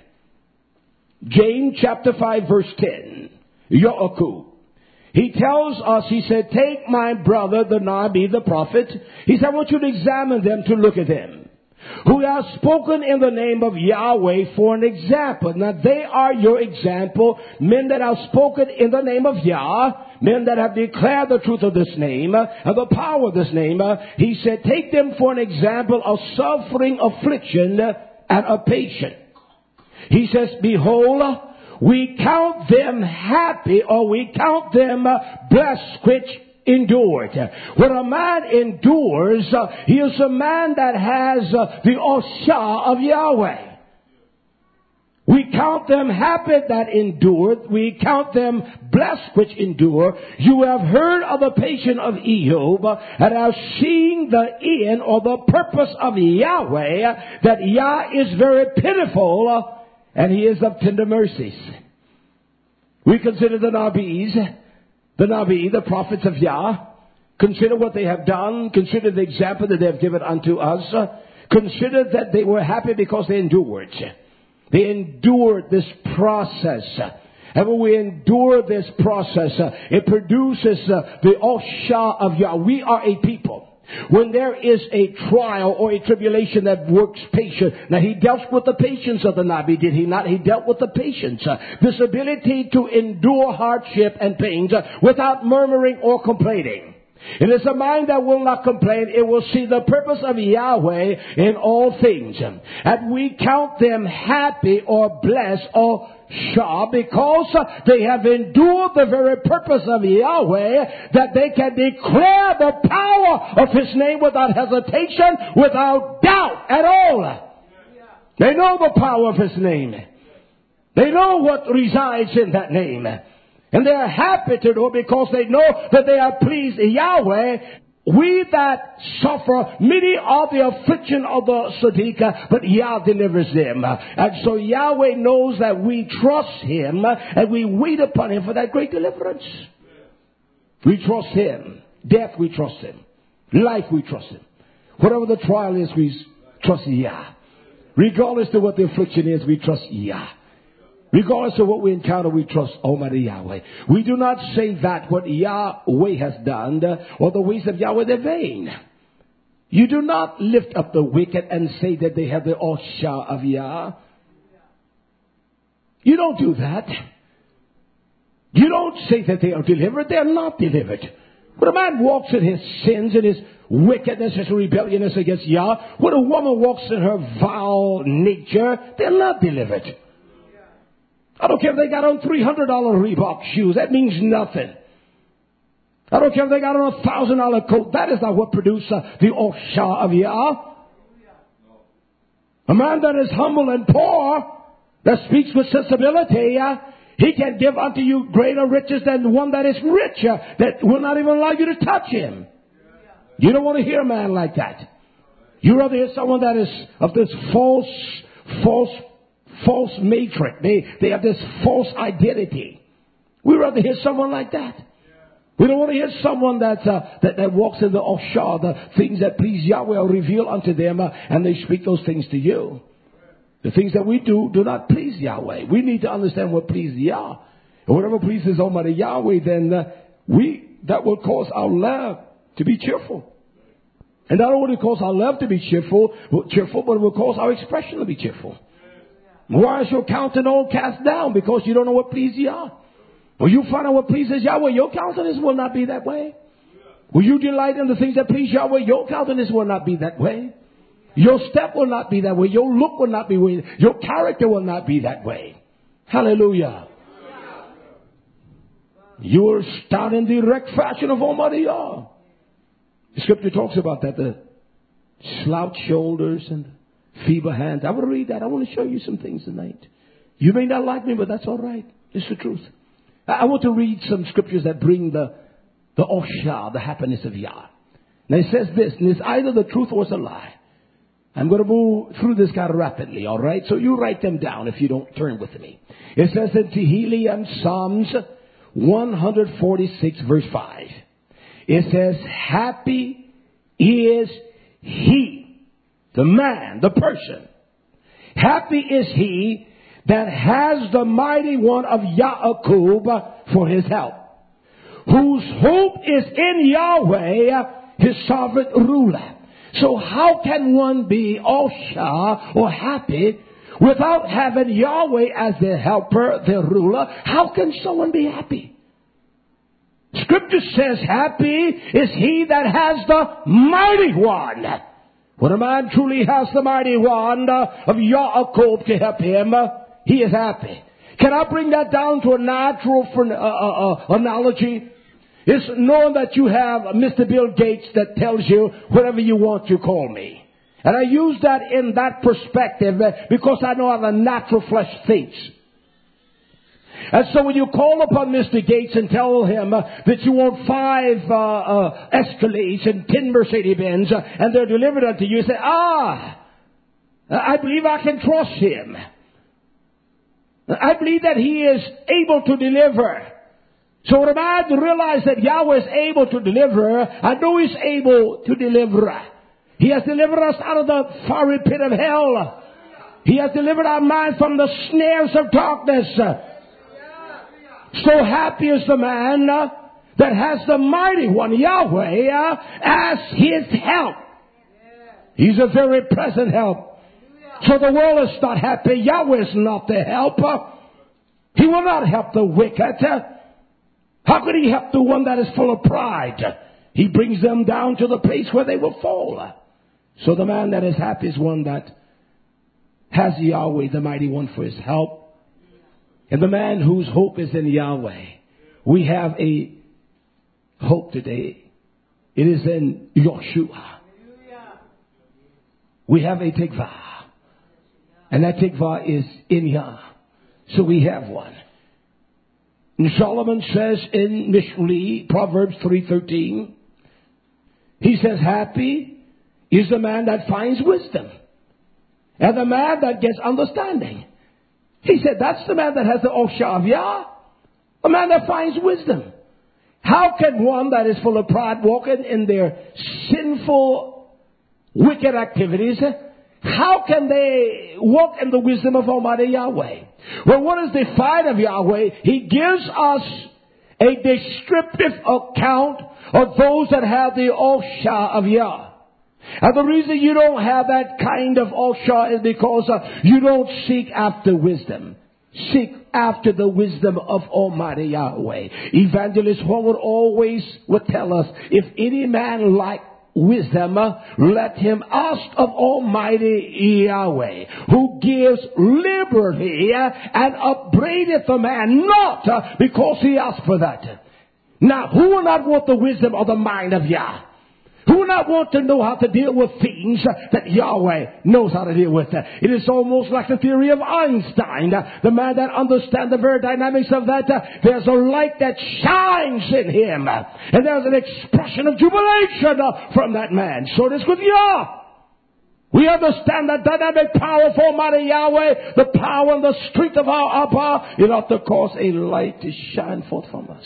James chapter 5 verse 10. Yaakov. He tells us, he said, take my brother, the Nabi, the prophet. He said, I want you to examine them, to look at them, who have spoken in the name of Yahweh for an example. Now they are your example, men that have spoken in the name of Yah, men that have declared the truth of this name, and the power of this name. He said, take them for an example of suffering, affliction, and of patience. He says, behold, we count them happy, or we count them blessed which endured. When a man endures, he is a man that has the Osha of Yahweh. We count them happy that endured. We count them blessed which endure. You have heard of the patience of Job, and have seen the end or the purpose of Yahweh, that Yah is very pitiful, and He is of tender mercies. We consider the Nabi, the prophets of Yah. Consider what they have done. Consider the example that they have given unto us. Consider that they were happy because they endured. They endured this process. And when we endure this process, it produces the Osha of Yah. We are a people. When there is a trial or a tribulation that works patience. Now He dealt with the patience of the Nabi, did He not? He dealt with the patience. This ability to endure hardship and pains without murmuring or complaining. It is a mind that will not complain. It will see the purpose of Yahweh in all things. And we count them happy or blessed or Shah, because they have endured the very purpose of Yahweh, that they can declare the power of His name without hesitation, without doubt at all. They know the power of His name. They know what resides in that name. And they are happy to do it because they know that they are pleased Yahweh. We that suffer, many are the affliction of the Sadiq, but Yah delivers them. And so Yahweh knows that we trust Him and we wait upon Him for that great deliverance. We trust Him. Death, we trust Him. Life, we trust Him. Whatever the trial is, we trust Yah. Regardless of what the affliction is, we trust Yah. Regardless of what we encounter, we trust Almighty Yahweh. We do not say that what Yahweh has done or the ways of Yahweh, they're vain. You do not lift up the wicked and say that they have the Osha of Yah. You don't do that. You don't say that they are delivered. They are not delivered. When a man walks in his sins and his wickedness, his rebelliousness against Yah, when a woman walks in her vile nature, they're not delivered. I don't care if they got on $300 Reebok shoes. That means nothing. I don't care if they got on a $1,000 coat. That is not what produces the Osha of Yah. A man that is humble and poor that speaks with sensibility, he can give unto you greater riches than the one that is rich, that will not even allow you to touch him. You don't want to hear a man like that. You rather hear someone that is of this false matrix. They have this false identity. We rather hear someone like that. We don't want to hear someone that walks in the offshore. The things that please Yahweh are revealed unto them, and they speak those things to you. The things that we do not please Yahweh. We need to understand what pleases Yah. And whatever pleases Almighty Yahweh, then that will cause our love to be cheerful. And not only cause our love to be cheerful, but it will cause our expression to be cheerful. Why is your countenance all cast down? Because you don't know what pleases Yah. When you find out what pleases Yahweh, your countenance will not be that way. Will you delight in the things that please Yahweh? Your countenance will not be that way. Your step will not be that way. Your look will not be that way. Your character will not be that way. Hallelujah. You will stand in the erect fashion of Almighty Yah. The scripture talks about that. The slouched shoulders and feeble hands. I will read that. I want to show you some things tonight. You may not like me, but that's all right. It's the truth. I want to read some scriptures that bring the Oshah, the happiness of Yah. Now it says this, and it's either the truth or it's a lie. I'm going to move through this kind of rapidly, all right? So you write them down if you don't turn with me. It says in Tehillim, Psalms 146, verse 5. It says, happy is he, the man, the person. Happy is he that has the mighty one of Yaakov for his help, whose hope is in Yahweh, his sovereign ruler. So how can one be Oshah or happy without having Yahweh as their helper, their ruler? How can someone be happy? Scripture says happy is he that has the mighty one. When a man truly has the mighty one of Yaakov to help him, he is happy. Can I bring that down to a natural analogy? It's known that you have Mr. Bill Gates that tells you whatever you want, you call me. And I use that in that perspective because I know how the natural flesh thinks. And so when you call upon Mr. Gates and tell him that you want 5 Escalades and 10 Mercedes-Benz and they're delivered unto you, you say, I believe I can trust him. I believe that he is able to deliver. So when a man realizes that Yahweh is able to deliver, I know he's able to deliver. He has delivered us out of the fiery pit of hell. He has delivered our mind from the snares of darkness. So happy is the man that has the mighty one, Yahweh, as his help. He's a very present help. So the world is not happy. Yahweh is not the helper. He will not help the wicked. How could he help the one that is full of pride? He brings them down to the place where they will fall. So the man that is happy is one that has Yahweh, the mighty one, for his help. And the man whose hope is in Yahweh. We have a hope today. It is in Yeshua. We have a tikvah. And that tikvah is in Yah. So we have one. And Solomon says in Mishli, Proverbs 3:13, he says, happy is the man that finds wisdom, and the man that gets understanding. He said, that's the man that has the Oshah of Yah, a man that finds wisdom. How can one that is full of pride, walking in their sinful, wicked activities, how can they walk in the wisdom of Almighty Yahweh? Well, what is the fight of Yahweh? He gives us a descriptive account of those that have the Oshah of Yah. And the reason you don't have that kind of Oshah is because you don't seek after wisdom. Seek after the wisdom of Almighty Yahweh. Evangelist Howard always would tell us, if any man lack wisdom, let him ask of Almighty Yahweh, who gives liberty and upbraideth the man not because he asked for that. Now, who will not want the wisdom of the mind of Yah? do not want to know how to deal with things that Yahweh knows how to deal with. It is almost like the theory of Einstein. The man that understands the very dynamics of that, there's a light that shines in him. And there's an expression of jubilation from that man. So it is with Yah. We understand that dynamic, powerful, mighty Yahweh, the power and the strength of our Abba. It ought to cause a light to shine forth from us.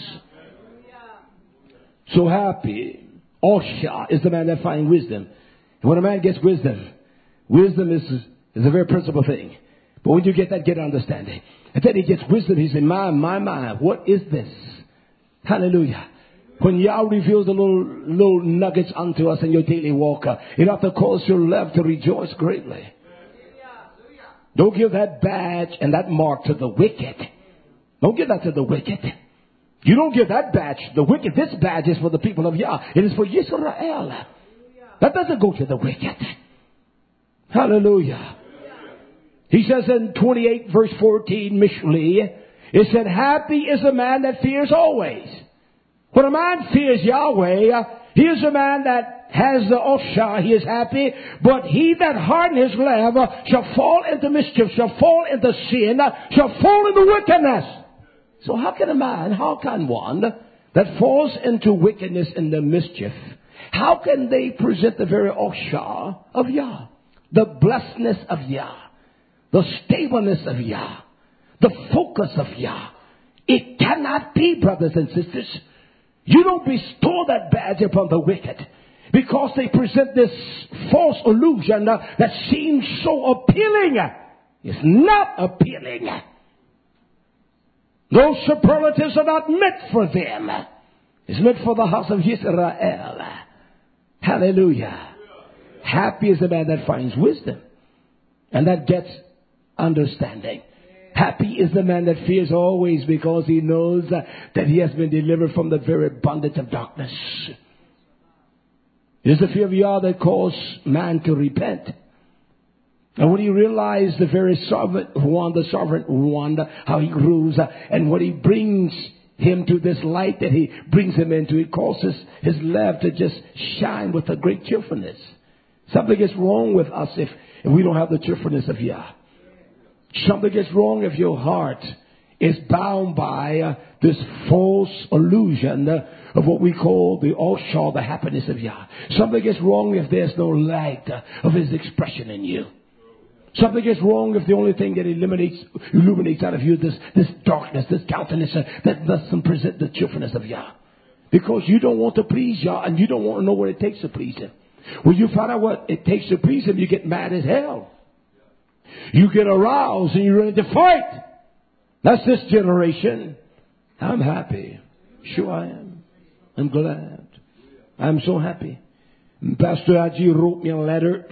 So happy. Osha is the man that finds wisdom. And when a man gets wisdom, wisdom is a very principal thing. But when you get that, get understanding. And then he gets wisdom, he says, my, what is this? Hallelujah. When Yah reveals the little nuggets unto us in your daily walk, it ought to cause your love to rejoice greatly. Don't give that badge and that mark to the wicked. Don't give that to the wicked. You don't give that badge to the wicked. This badge is for the people of Yah. It is for Yisrael. That doesn't go to the wicked. Hallelujah. He says in 28 verse 14, Mishli, it said, happy is a man that fears always. When a man fears Yahweh, he is a man that has the Osha, he is happy. But he that hardeneth his love shall fall into mischief, shall fall into sin, shall fall into wickedness. So how can one that falls into wickedness and the mischief, how can they present the very Osha of Yah? The blessedness of Yah, the stableness of Yah, the focus of Yah. It cannot be, brothers and sisters. You don't bestow that badge upon the wicked because they present this false illusion that seems so appealing. It's not appealing. Those superlatives are not meant for them. It's meant for the house of Israel. Hallelujah. Happy is the man that finds wisdom and that gets understanding. Happy is the man that fears always because he knows that he has been delivered from the very bondage of darkness. It is the fear of Yah that calls man to repent. And when he realized the very sovereign one, how he rules, and when he brings him to this light that he brings him into, it causes his love to just shine with a great cheerfulness. Something is wrong with us if we don't have the cheerfulness of Yah. Something is wrong if your heart is bound by this false illusion of what we call the Osha, the happiness of Yah. Something is wrong if there's no light of His expression in you. Something is wrong if the only thing that illuminates out of you this darkness, this countenance that doesn't present the cheerfulness of Yah. Because you don't want to please Yah and you don't want to know what it takes to please Him. When you find out what it takes to please Him, you get mad as hell. You get aroused and you're ready to fight. That's this generation. I'm happy. Sure I am. I'm glad. I'm so happy. Pastor Aji wrote me a letter.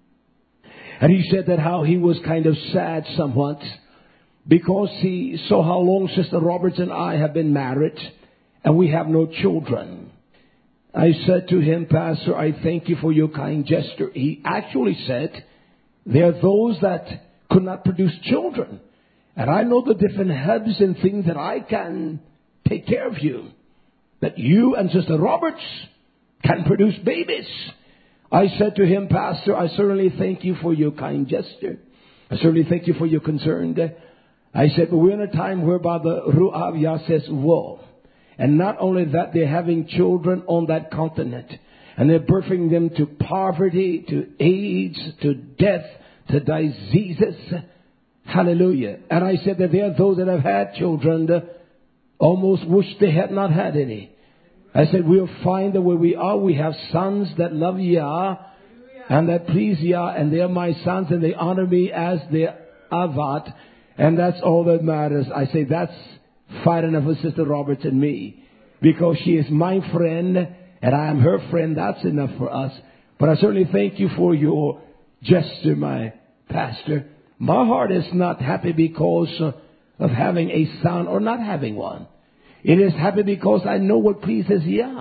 And he said that how he was kind of sad somewhat because he saw how long Sister Roberts and I have been married and we have no children. I said to him, Pastor, I thank you for your kind gesture. He actually said, there are those that could not produce children. And I know the different herbs and things that I can take care of you. That you and Sister Roberts can produce babies. I said to him, Pastor, I certainly thank you for your kind gesture. I certainly thank you for your concern. I said, but we're in a time whereby the Ruach of Yah says, woe. And not only that, they're having children on that continent. And they're birthing them to poverty, to AIDS, to death, to diseases. Hallelujah. And I said that there are those that have had children almost wish they had not had any. I said, we'll find that where we are, we have sons that love Yah and that please Yah, and they're my sons and they honor me as their Avat, and that's all that matters. I say, that's fine enough for Sister Roberts and me, because she is my friend and I am her friend. That's enough for us. But I certainly thank you for your gesture, my pastor. My heart is not happy because of having a son or not having one. It is happy because I know what pleases Yah.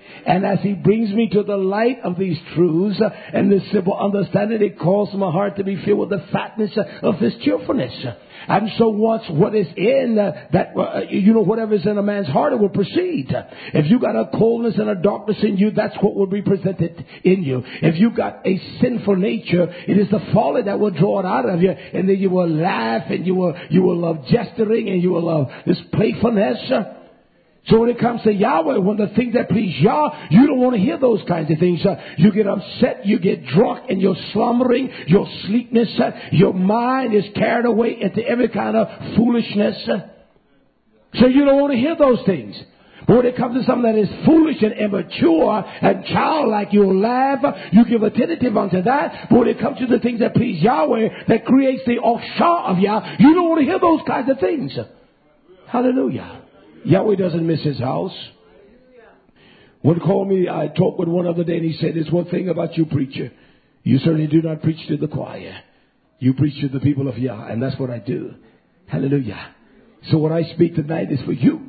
And as He brings me to the light of these truths and this simple understanding, it causes my heart to be filled with the fatness of His cheerfulness. And so what is in whatever is in a man's heart, it will proceed. If you got a coldness and a darkness in you, that's what will be presented in you. If you got a sinful nature, it is the folly that will draw it out of you. And then you will laugh, and you will love gesturing, and you will love this playfulness. So when it comes to Yahweh, when the things that please Yah, you don't want to hear those kinds of things. You get upset, you get drunk, and you're slumbering, your sleepness, your mind is carried away into every kind of foolishness. So you don't want to hear those things. But when it comes to something that is foolish and immature and childlike, you'll laugh, you give attentive unto that. But when it comes to the things that please Yahweh, that creates the offshore of Yah, you don't want to hear those kinds of things. Hallelujah. Yahweh doesn't miss His house. One called me, I talked with one other day, and he said, there's one thing about you, preacher. You certainly do not preach to the choir. You preach to the people of Yah, and that's what I do. Hallelujah. So what I speak tonight is for you.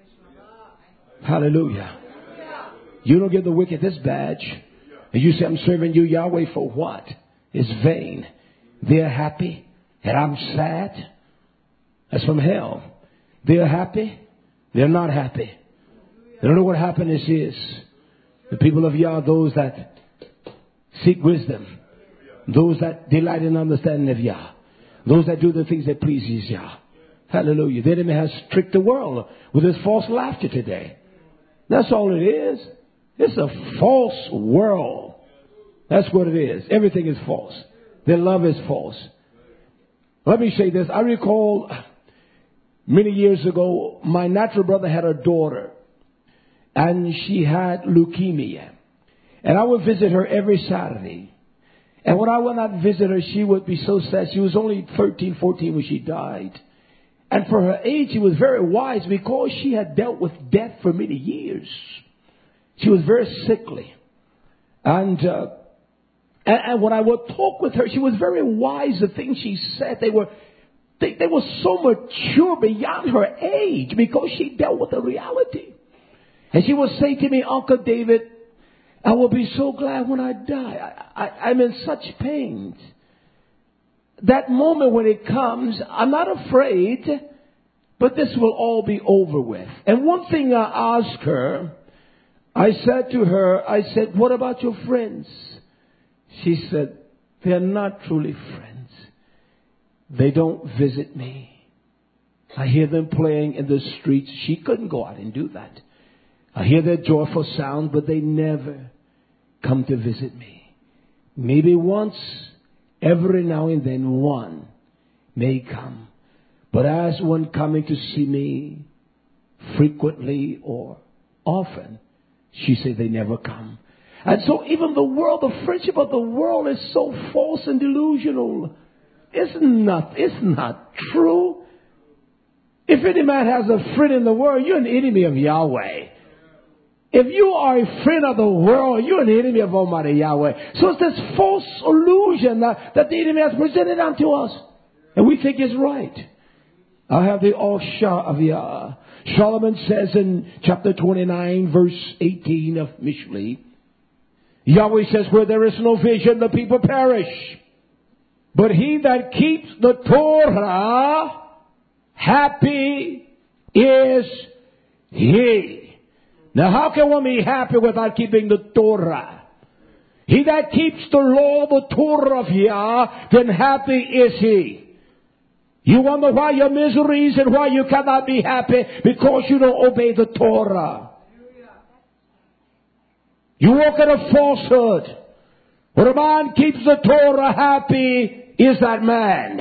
Hallelujah. You don't give the wicked this badge. And you say, I'm serving you, Yahweh, for what? It's vain. They're happy, and I'm sad. That's from hell. They're happy. They're not happy. They don't know what happiness is. The people of Yah, those that seek wisdom, those that delight in understanding of Yah, those that do the things that pleases Yah. Hallelujah. The enemy has tricked the world with his false laughter today. That's all it is. It's a false world. That's what it is. Everything is false. Their love is false. Let me say this. I recall many years ago, my natural brother had a daughter, and she had leukemia. And I would visit her every Saturday. And when I would not visit her, she would be so sad. She was only 13, 14 when she died. And for her age, she was very wise because she had dealt with death for many years. She was very sickly. And when I would talk with her, she was very wise. The things she said, they were so mature beyond her age because she dealt with the reality. And she would say to me, Uncle David, I will be so glad when I die. I'm in such pain. That moment when it comes, I'm not afraid, but this will all be over with. And one thing I asked her, I said to her, what about your friends? She said, they're not truly friends. They don't visit me. I hear them playing in the streets. She couldn't go out and do that. I hear their joyful sound, but they never come to visit me. Maybe once, every now and then, one may come. But as one coming to see me frequently or often, she said they never come. And so even the world, the friendship of the world is so false and delusional. It's not true. If any man has a friend in the world, you're an enemy of Yahweh. If you are a friend of the world, you're an enemy of Almighty Yahweh. So it's this false illusion that the enemy has presented unto us. And we think it's right. I have the All-Shah of Yah. Solomon says in chapter 29, verse 18 of Mishli, Yahweh says, where there is no vision, the people perish. But he that keeps the Torah, happy is he. Now, how can one be happy without keeping the Torah? He that keeps the law, the Torah of Yah, then happy is he. You wonder why your miseries and why you cannot be happy because you don't obey the Torah. You walk in a falsehood. When a man keeps the Torah, happy is that man.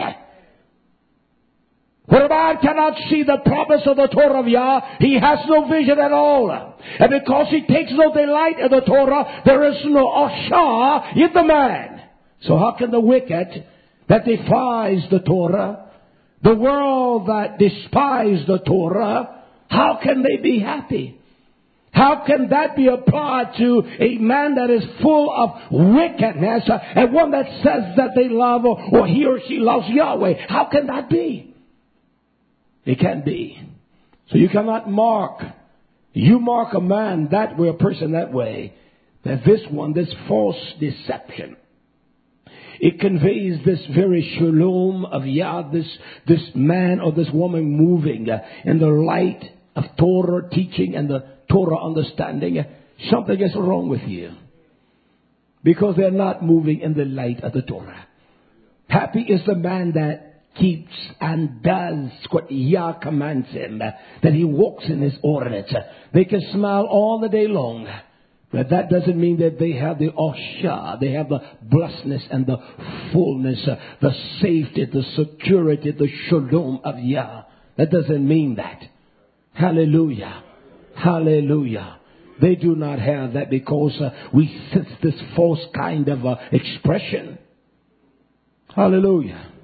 When a man cannot see the promise of the Torah of Yah, he has no vision at all. And because he takes no delight in the Torah, there is no ashah in the man. So how can the wicked that defies the Torah, the world that despise the Torah, how can they be happy? How can that be applied to a man that is full of wickedness and one that says that they love or he or she loves Yahweh? How can that be? It can't be. So you cannot mark You mark a man that way, a person that way, that this false deception, it conveys this very shalom of Yah, this man or this woman moving in the light of Torah teaching and the Torah understanding. Something is wrong with you, because they're not moving in the light of the Torah. Happy is the man that keeps and does what Yah commands him, that he walks in his ordinance. They can smile all the day long, but that doesn't mean that they have the osha, they have the blessedness and the fullness, the safety, the security, the shalom of Yah. That doesn't mean that. Hallelujah. Hallelujah. They do not have that, because we sense this false kind of expression. Hallelujah.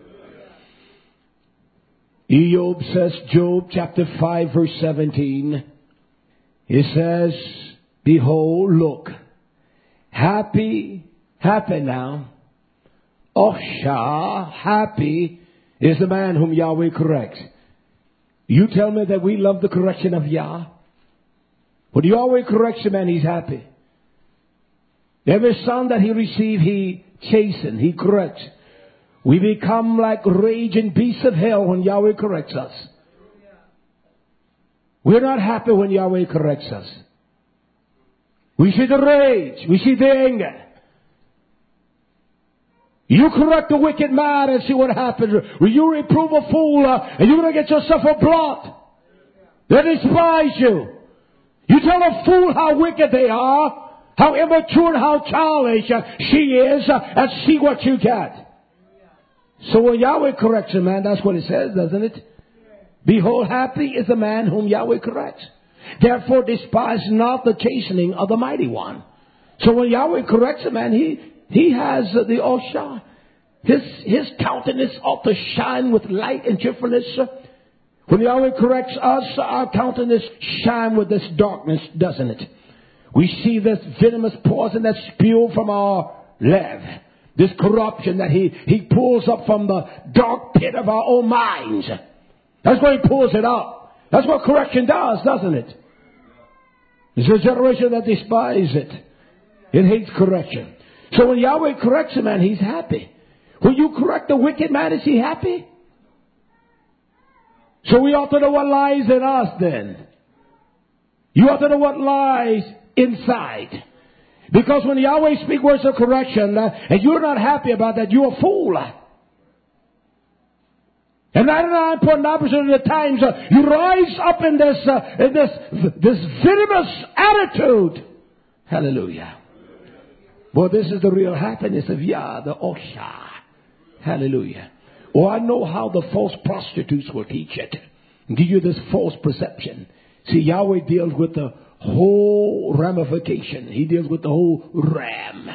Job says, Job chapter 5 verse 17, he says, behold, look, happy now, Osha, happy is the man whom Yahweh corrects. You tell me that we love the correction of Yah? When Yahweh corrects a man, he's happy. Every son that he receives, he chastens, he corrects. We become like raging beasts of hell when Yahweh corrects us. We're not happy when Yahweh corrects us. We see the rage. We see the anger. You correct a wicked man and see what happens. When you reprove a fool, and you're going to get yourself a blot. They despise you. You tell a fool how wicked they are, how immature and how childish she is, and see what you get. So when Yahweh corrects a man, that's what it says, doesn't it? Behold, happy is the man whom Yahweh corrects. Therefore despise not the chastening of the mighty one. So when Yahweh corrects a man, he has the Osha. His countenance ought to shine with light and cheerfulness. When Yahweh corrects us, our countenance shine with this darkness, doesn't it? We see this venomous poison that spews from our left. This corruption that he pulls up from the dark pit of our own minds. That's where he pulls it up. That's what correction does, doesn't it? It's a generation that despises it. It hates correction. So when Yahweh corrects a man, he's happy. When you correct the wicked man, is he happy? So we ought to know what lies in us then. You ought to know what lies inside. Because when Yahweh speaks words of correction, and you're not happy about that, you're a fool. And 99.9% of the times, you rise up in this venomous attitude. Hallelujah. Well, this is the real happiness of Yah, the Osha. Hallelujah. Oh, I know how the false prostitutes will teach it. Give you this false perception. See, Yahweh deals with the whole ramification. He deals with the whole ram.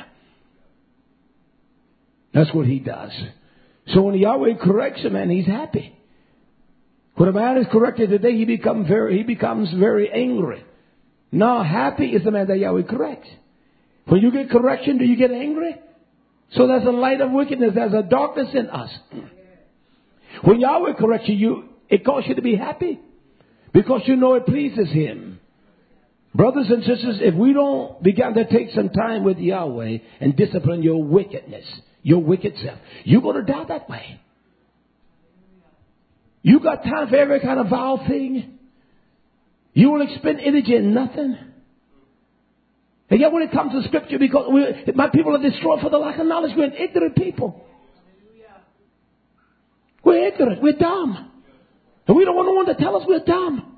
That's what he does. So when Yahweh corrects a man, he's happy. When a man is corrected today, he becomes very angry. Now, happy is the man that Yahweh corrects. When you get correction, do you get angry? So there's a light of wickedness. There's a darkness in us. When Yahweh corrects you, it causes you to be happy. Because you know it pleases him. Brothers and sisters, if we don't begin to take some time with Yahweh and discipline your wickedness, your wicked self, you're going to die that way. You got time for every kind of vile thing. You will expend energy in nothing. And yet when it comes to scripture, because my people are destroyed for the lack of knowledge, we're an ignorant people. We're ignorant. We're dumb. And we don't want no one to tell us we're dumb.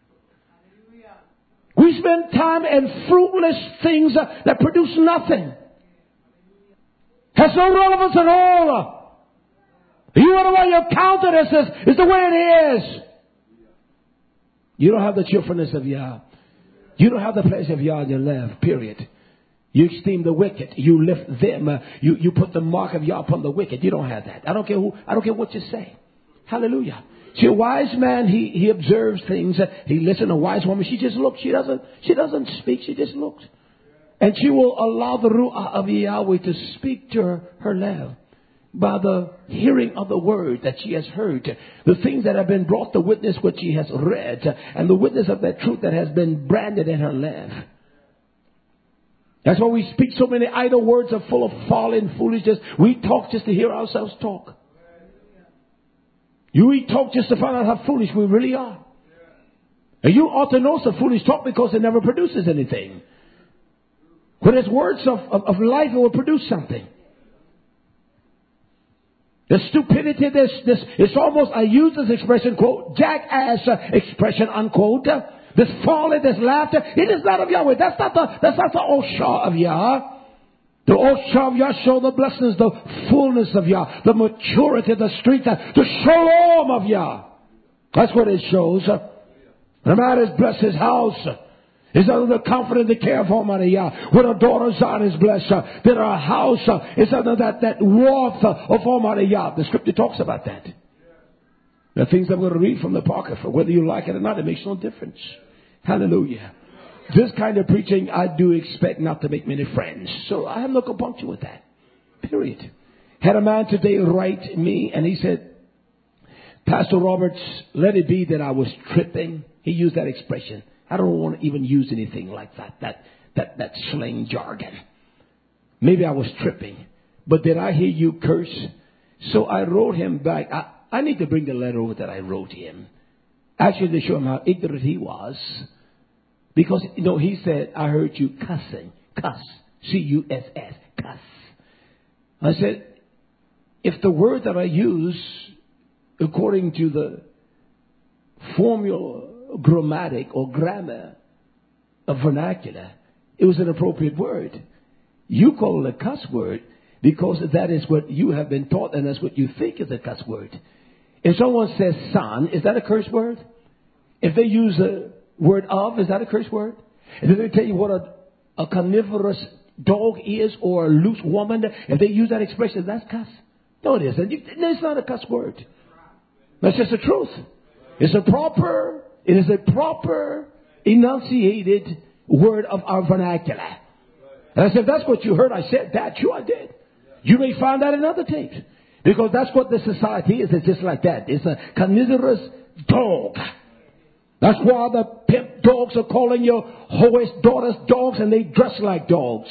We spend time in fruitless things that produce nothing. Has no relevance at all. You wonder why your countenance is the way it is. You don't have the cheerfulness of Yah. You don't have the pleasure of Yah in your life, period. You esteem the wicked. You lift them. You put the mark of Yah upon the wicked. You don't have that. I don't care what you say. Hallelujah. See, a wise man, he observes things. He listens. A wise woman, she just looks. She doesn't speak. She just looks. And she will allow the Ru'ah of Yahweh to speak to her love. by the hearing of the word that she has heard, the things that have been brought to witness what she has read, and the witness of that truth that has been branded in her life. That's why we speak so many idle words are full of folly and foolishness. We talk just to hear ourselves talk. We talk just to find out how foolish we really are. And you ought to know some foolish talk because it never produces anything. When it's words of life, it will produce something. The stupidity, this, it's almost, I use this expression, quote, jackass expression, unquote. This folly, this laughter, it is not of Yahweh. That's not the Oshah of Yah. The Oshah of Yah show the blessings, the fullness of Yah, the maturity, the strength, the shalom of Yah. That's what it shows. The man has blessed his house. Is under the comfort and the care of Almighty Yah. When a daughter Zion is blessed, then our house is under that warmth of Almighty Yah. The scripture talks about that. The things I'm going to read from the Apocrypha, whether you like it or not, it makes no difference. Hallelujah. This kind of preaching, I do expect not to make many friends. So I have no compunction with that. Period. Had a man today write me, and he said, Pastor Roberts, let it be that I was tripping. He used that expression. I don't want to even use anything like that slang jargon. Maybe I was tripping. But did I hear you curse? So I wrote him back. I need to bring the letter over that I wrote him. Actually, to show him how ignorant he was. Because, he said, I heard you cussing. Cuss. C-U-S-S. Cuss. I said, if the word that I use, according to the formula, grammatic or grammar of vernacular, it was an appropriate word. You call it a cuss word because that is what you have been taught and that's what you think is a cuss word. If someone says son, is that a curse word? If they use a word of, is that a curse word? And if they tell you what a carnivorous dog is or a loose woman, if they use that expression, that's cuss. No, it isn't. It's not a cuss word. That's just the truth. It is a proper enunciated word of our vernacular. And I said, if that's what you heard, I said that. Sure, I did. You may find that in other tapes. Because that's what the society is. It's just like that. It's a carnivorous dog. That's why the pimp dogs are calling your hoest daughters dogs and they dress like dogs.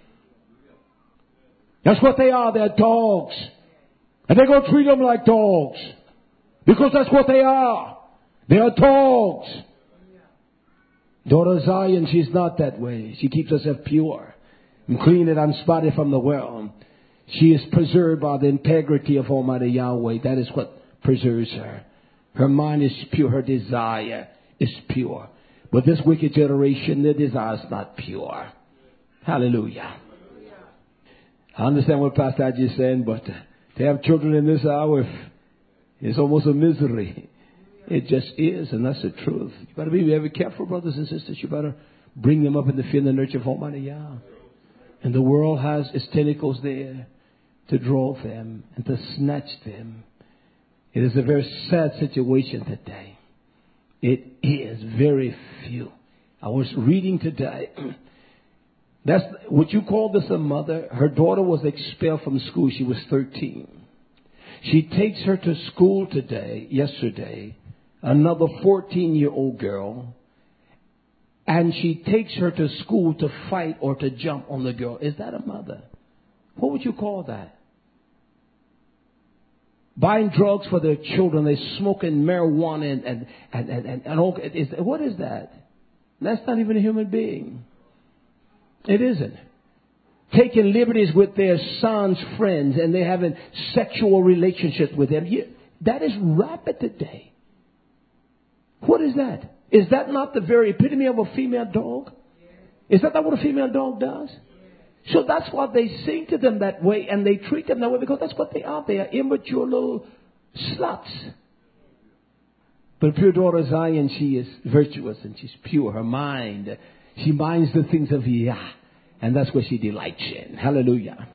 That's what they are. They're dogs. And they're going to treat them like dogs. Because that's what they are. They are dogs. Daughter Zion, she's not that way. She keeps herself pure and clean and unspotted from the world. She is preserved by the integrity of Almighty Yahweh. That is what preserves her. Her mind is pure. Her desire is pure. But this wicked generation, their desire is not pure. Hallelujah. I understand what Pastor Aj is saying, but to have children in this hour is almost a misery. It just is, and that's the truth. You better be very careful, brothers and sisters. You better bring them up in the fear and the nurture of Almighty Yah. And the world has its tentacles there to draw them and to snatch them. It is a very sad situation today. It is very few. I was reading today. That's what you call this a mother. Her daughter was expelled from school. She was 13. She takes her to school yesterday, another 14-year-old girl, and she takes her to school to fight or to jump on the girl. Is that a mother? What would you call that? Buying drugs for their children. They're smoking marijuana and all. What is that? That's not even a human being. It isn't. Taking liberties with their son's friends and they're having sexual relationships with them. That is rapid today. What is that? Is that not the very epitome of a female dog? Is that not what a female dog does? So that's why they sing to them that way and they treat them that way because that's what they are. They are immature little sluts. But pure daughter Zion, she is virtuous and she's pure. Her mind, she minds the things of Yah. And that's what she delights in. Hallelujah.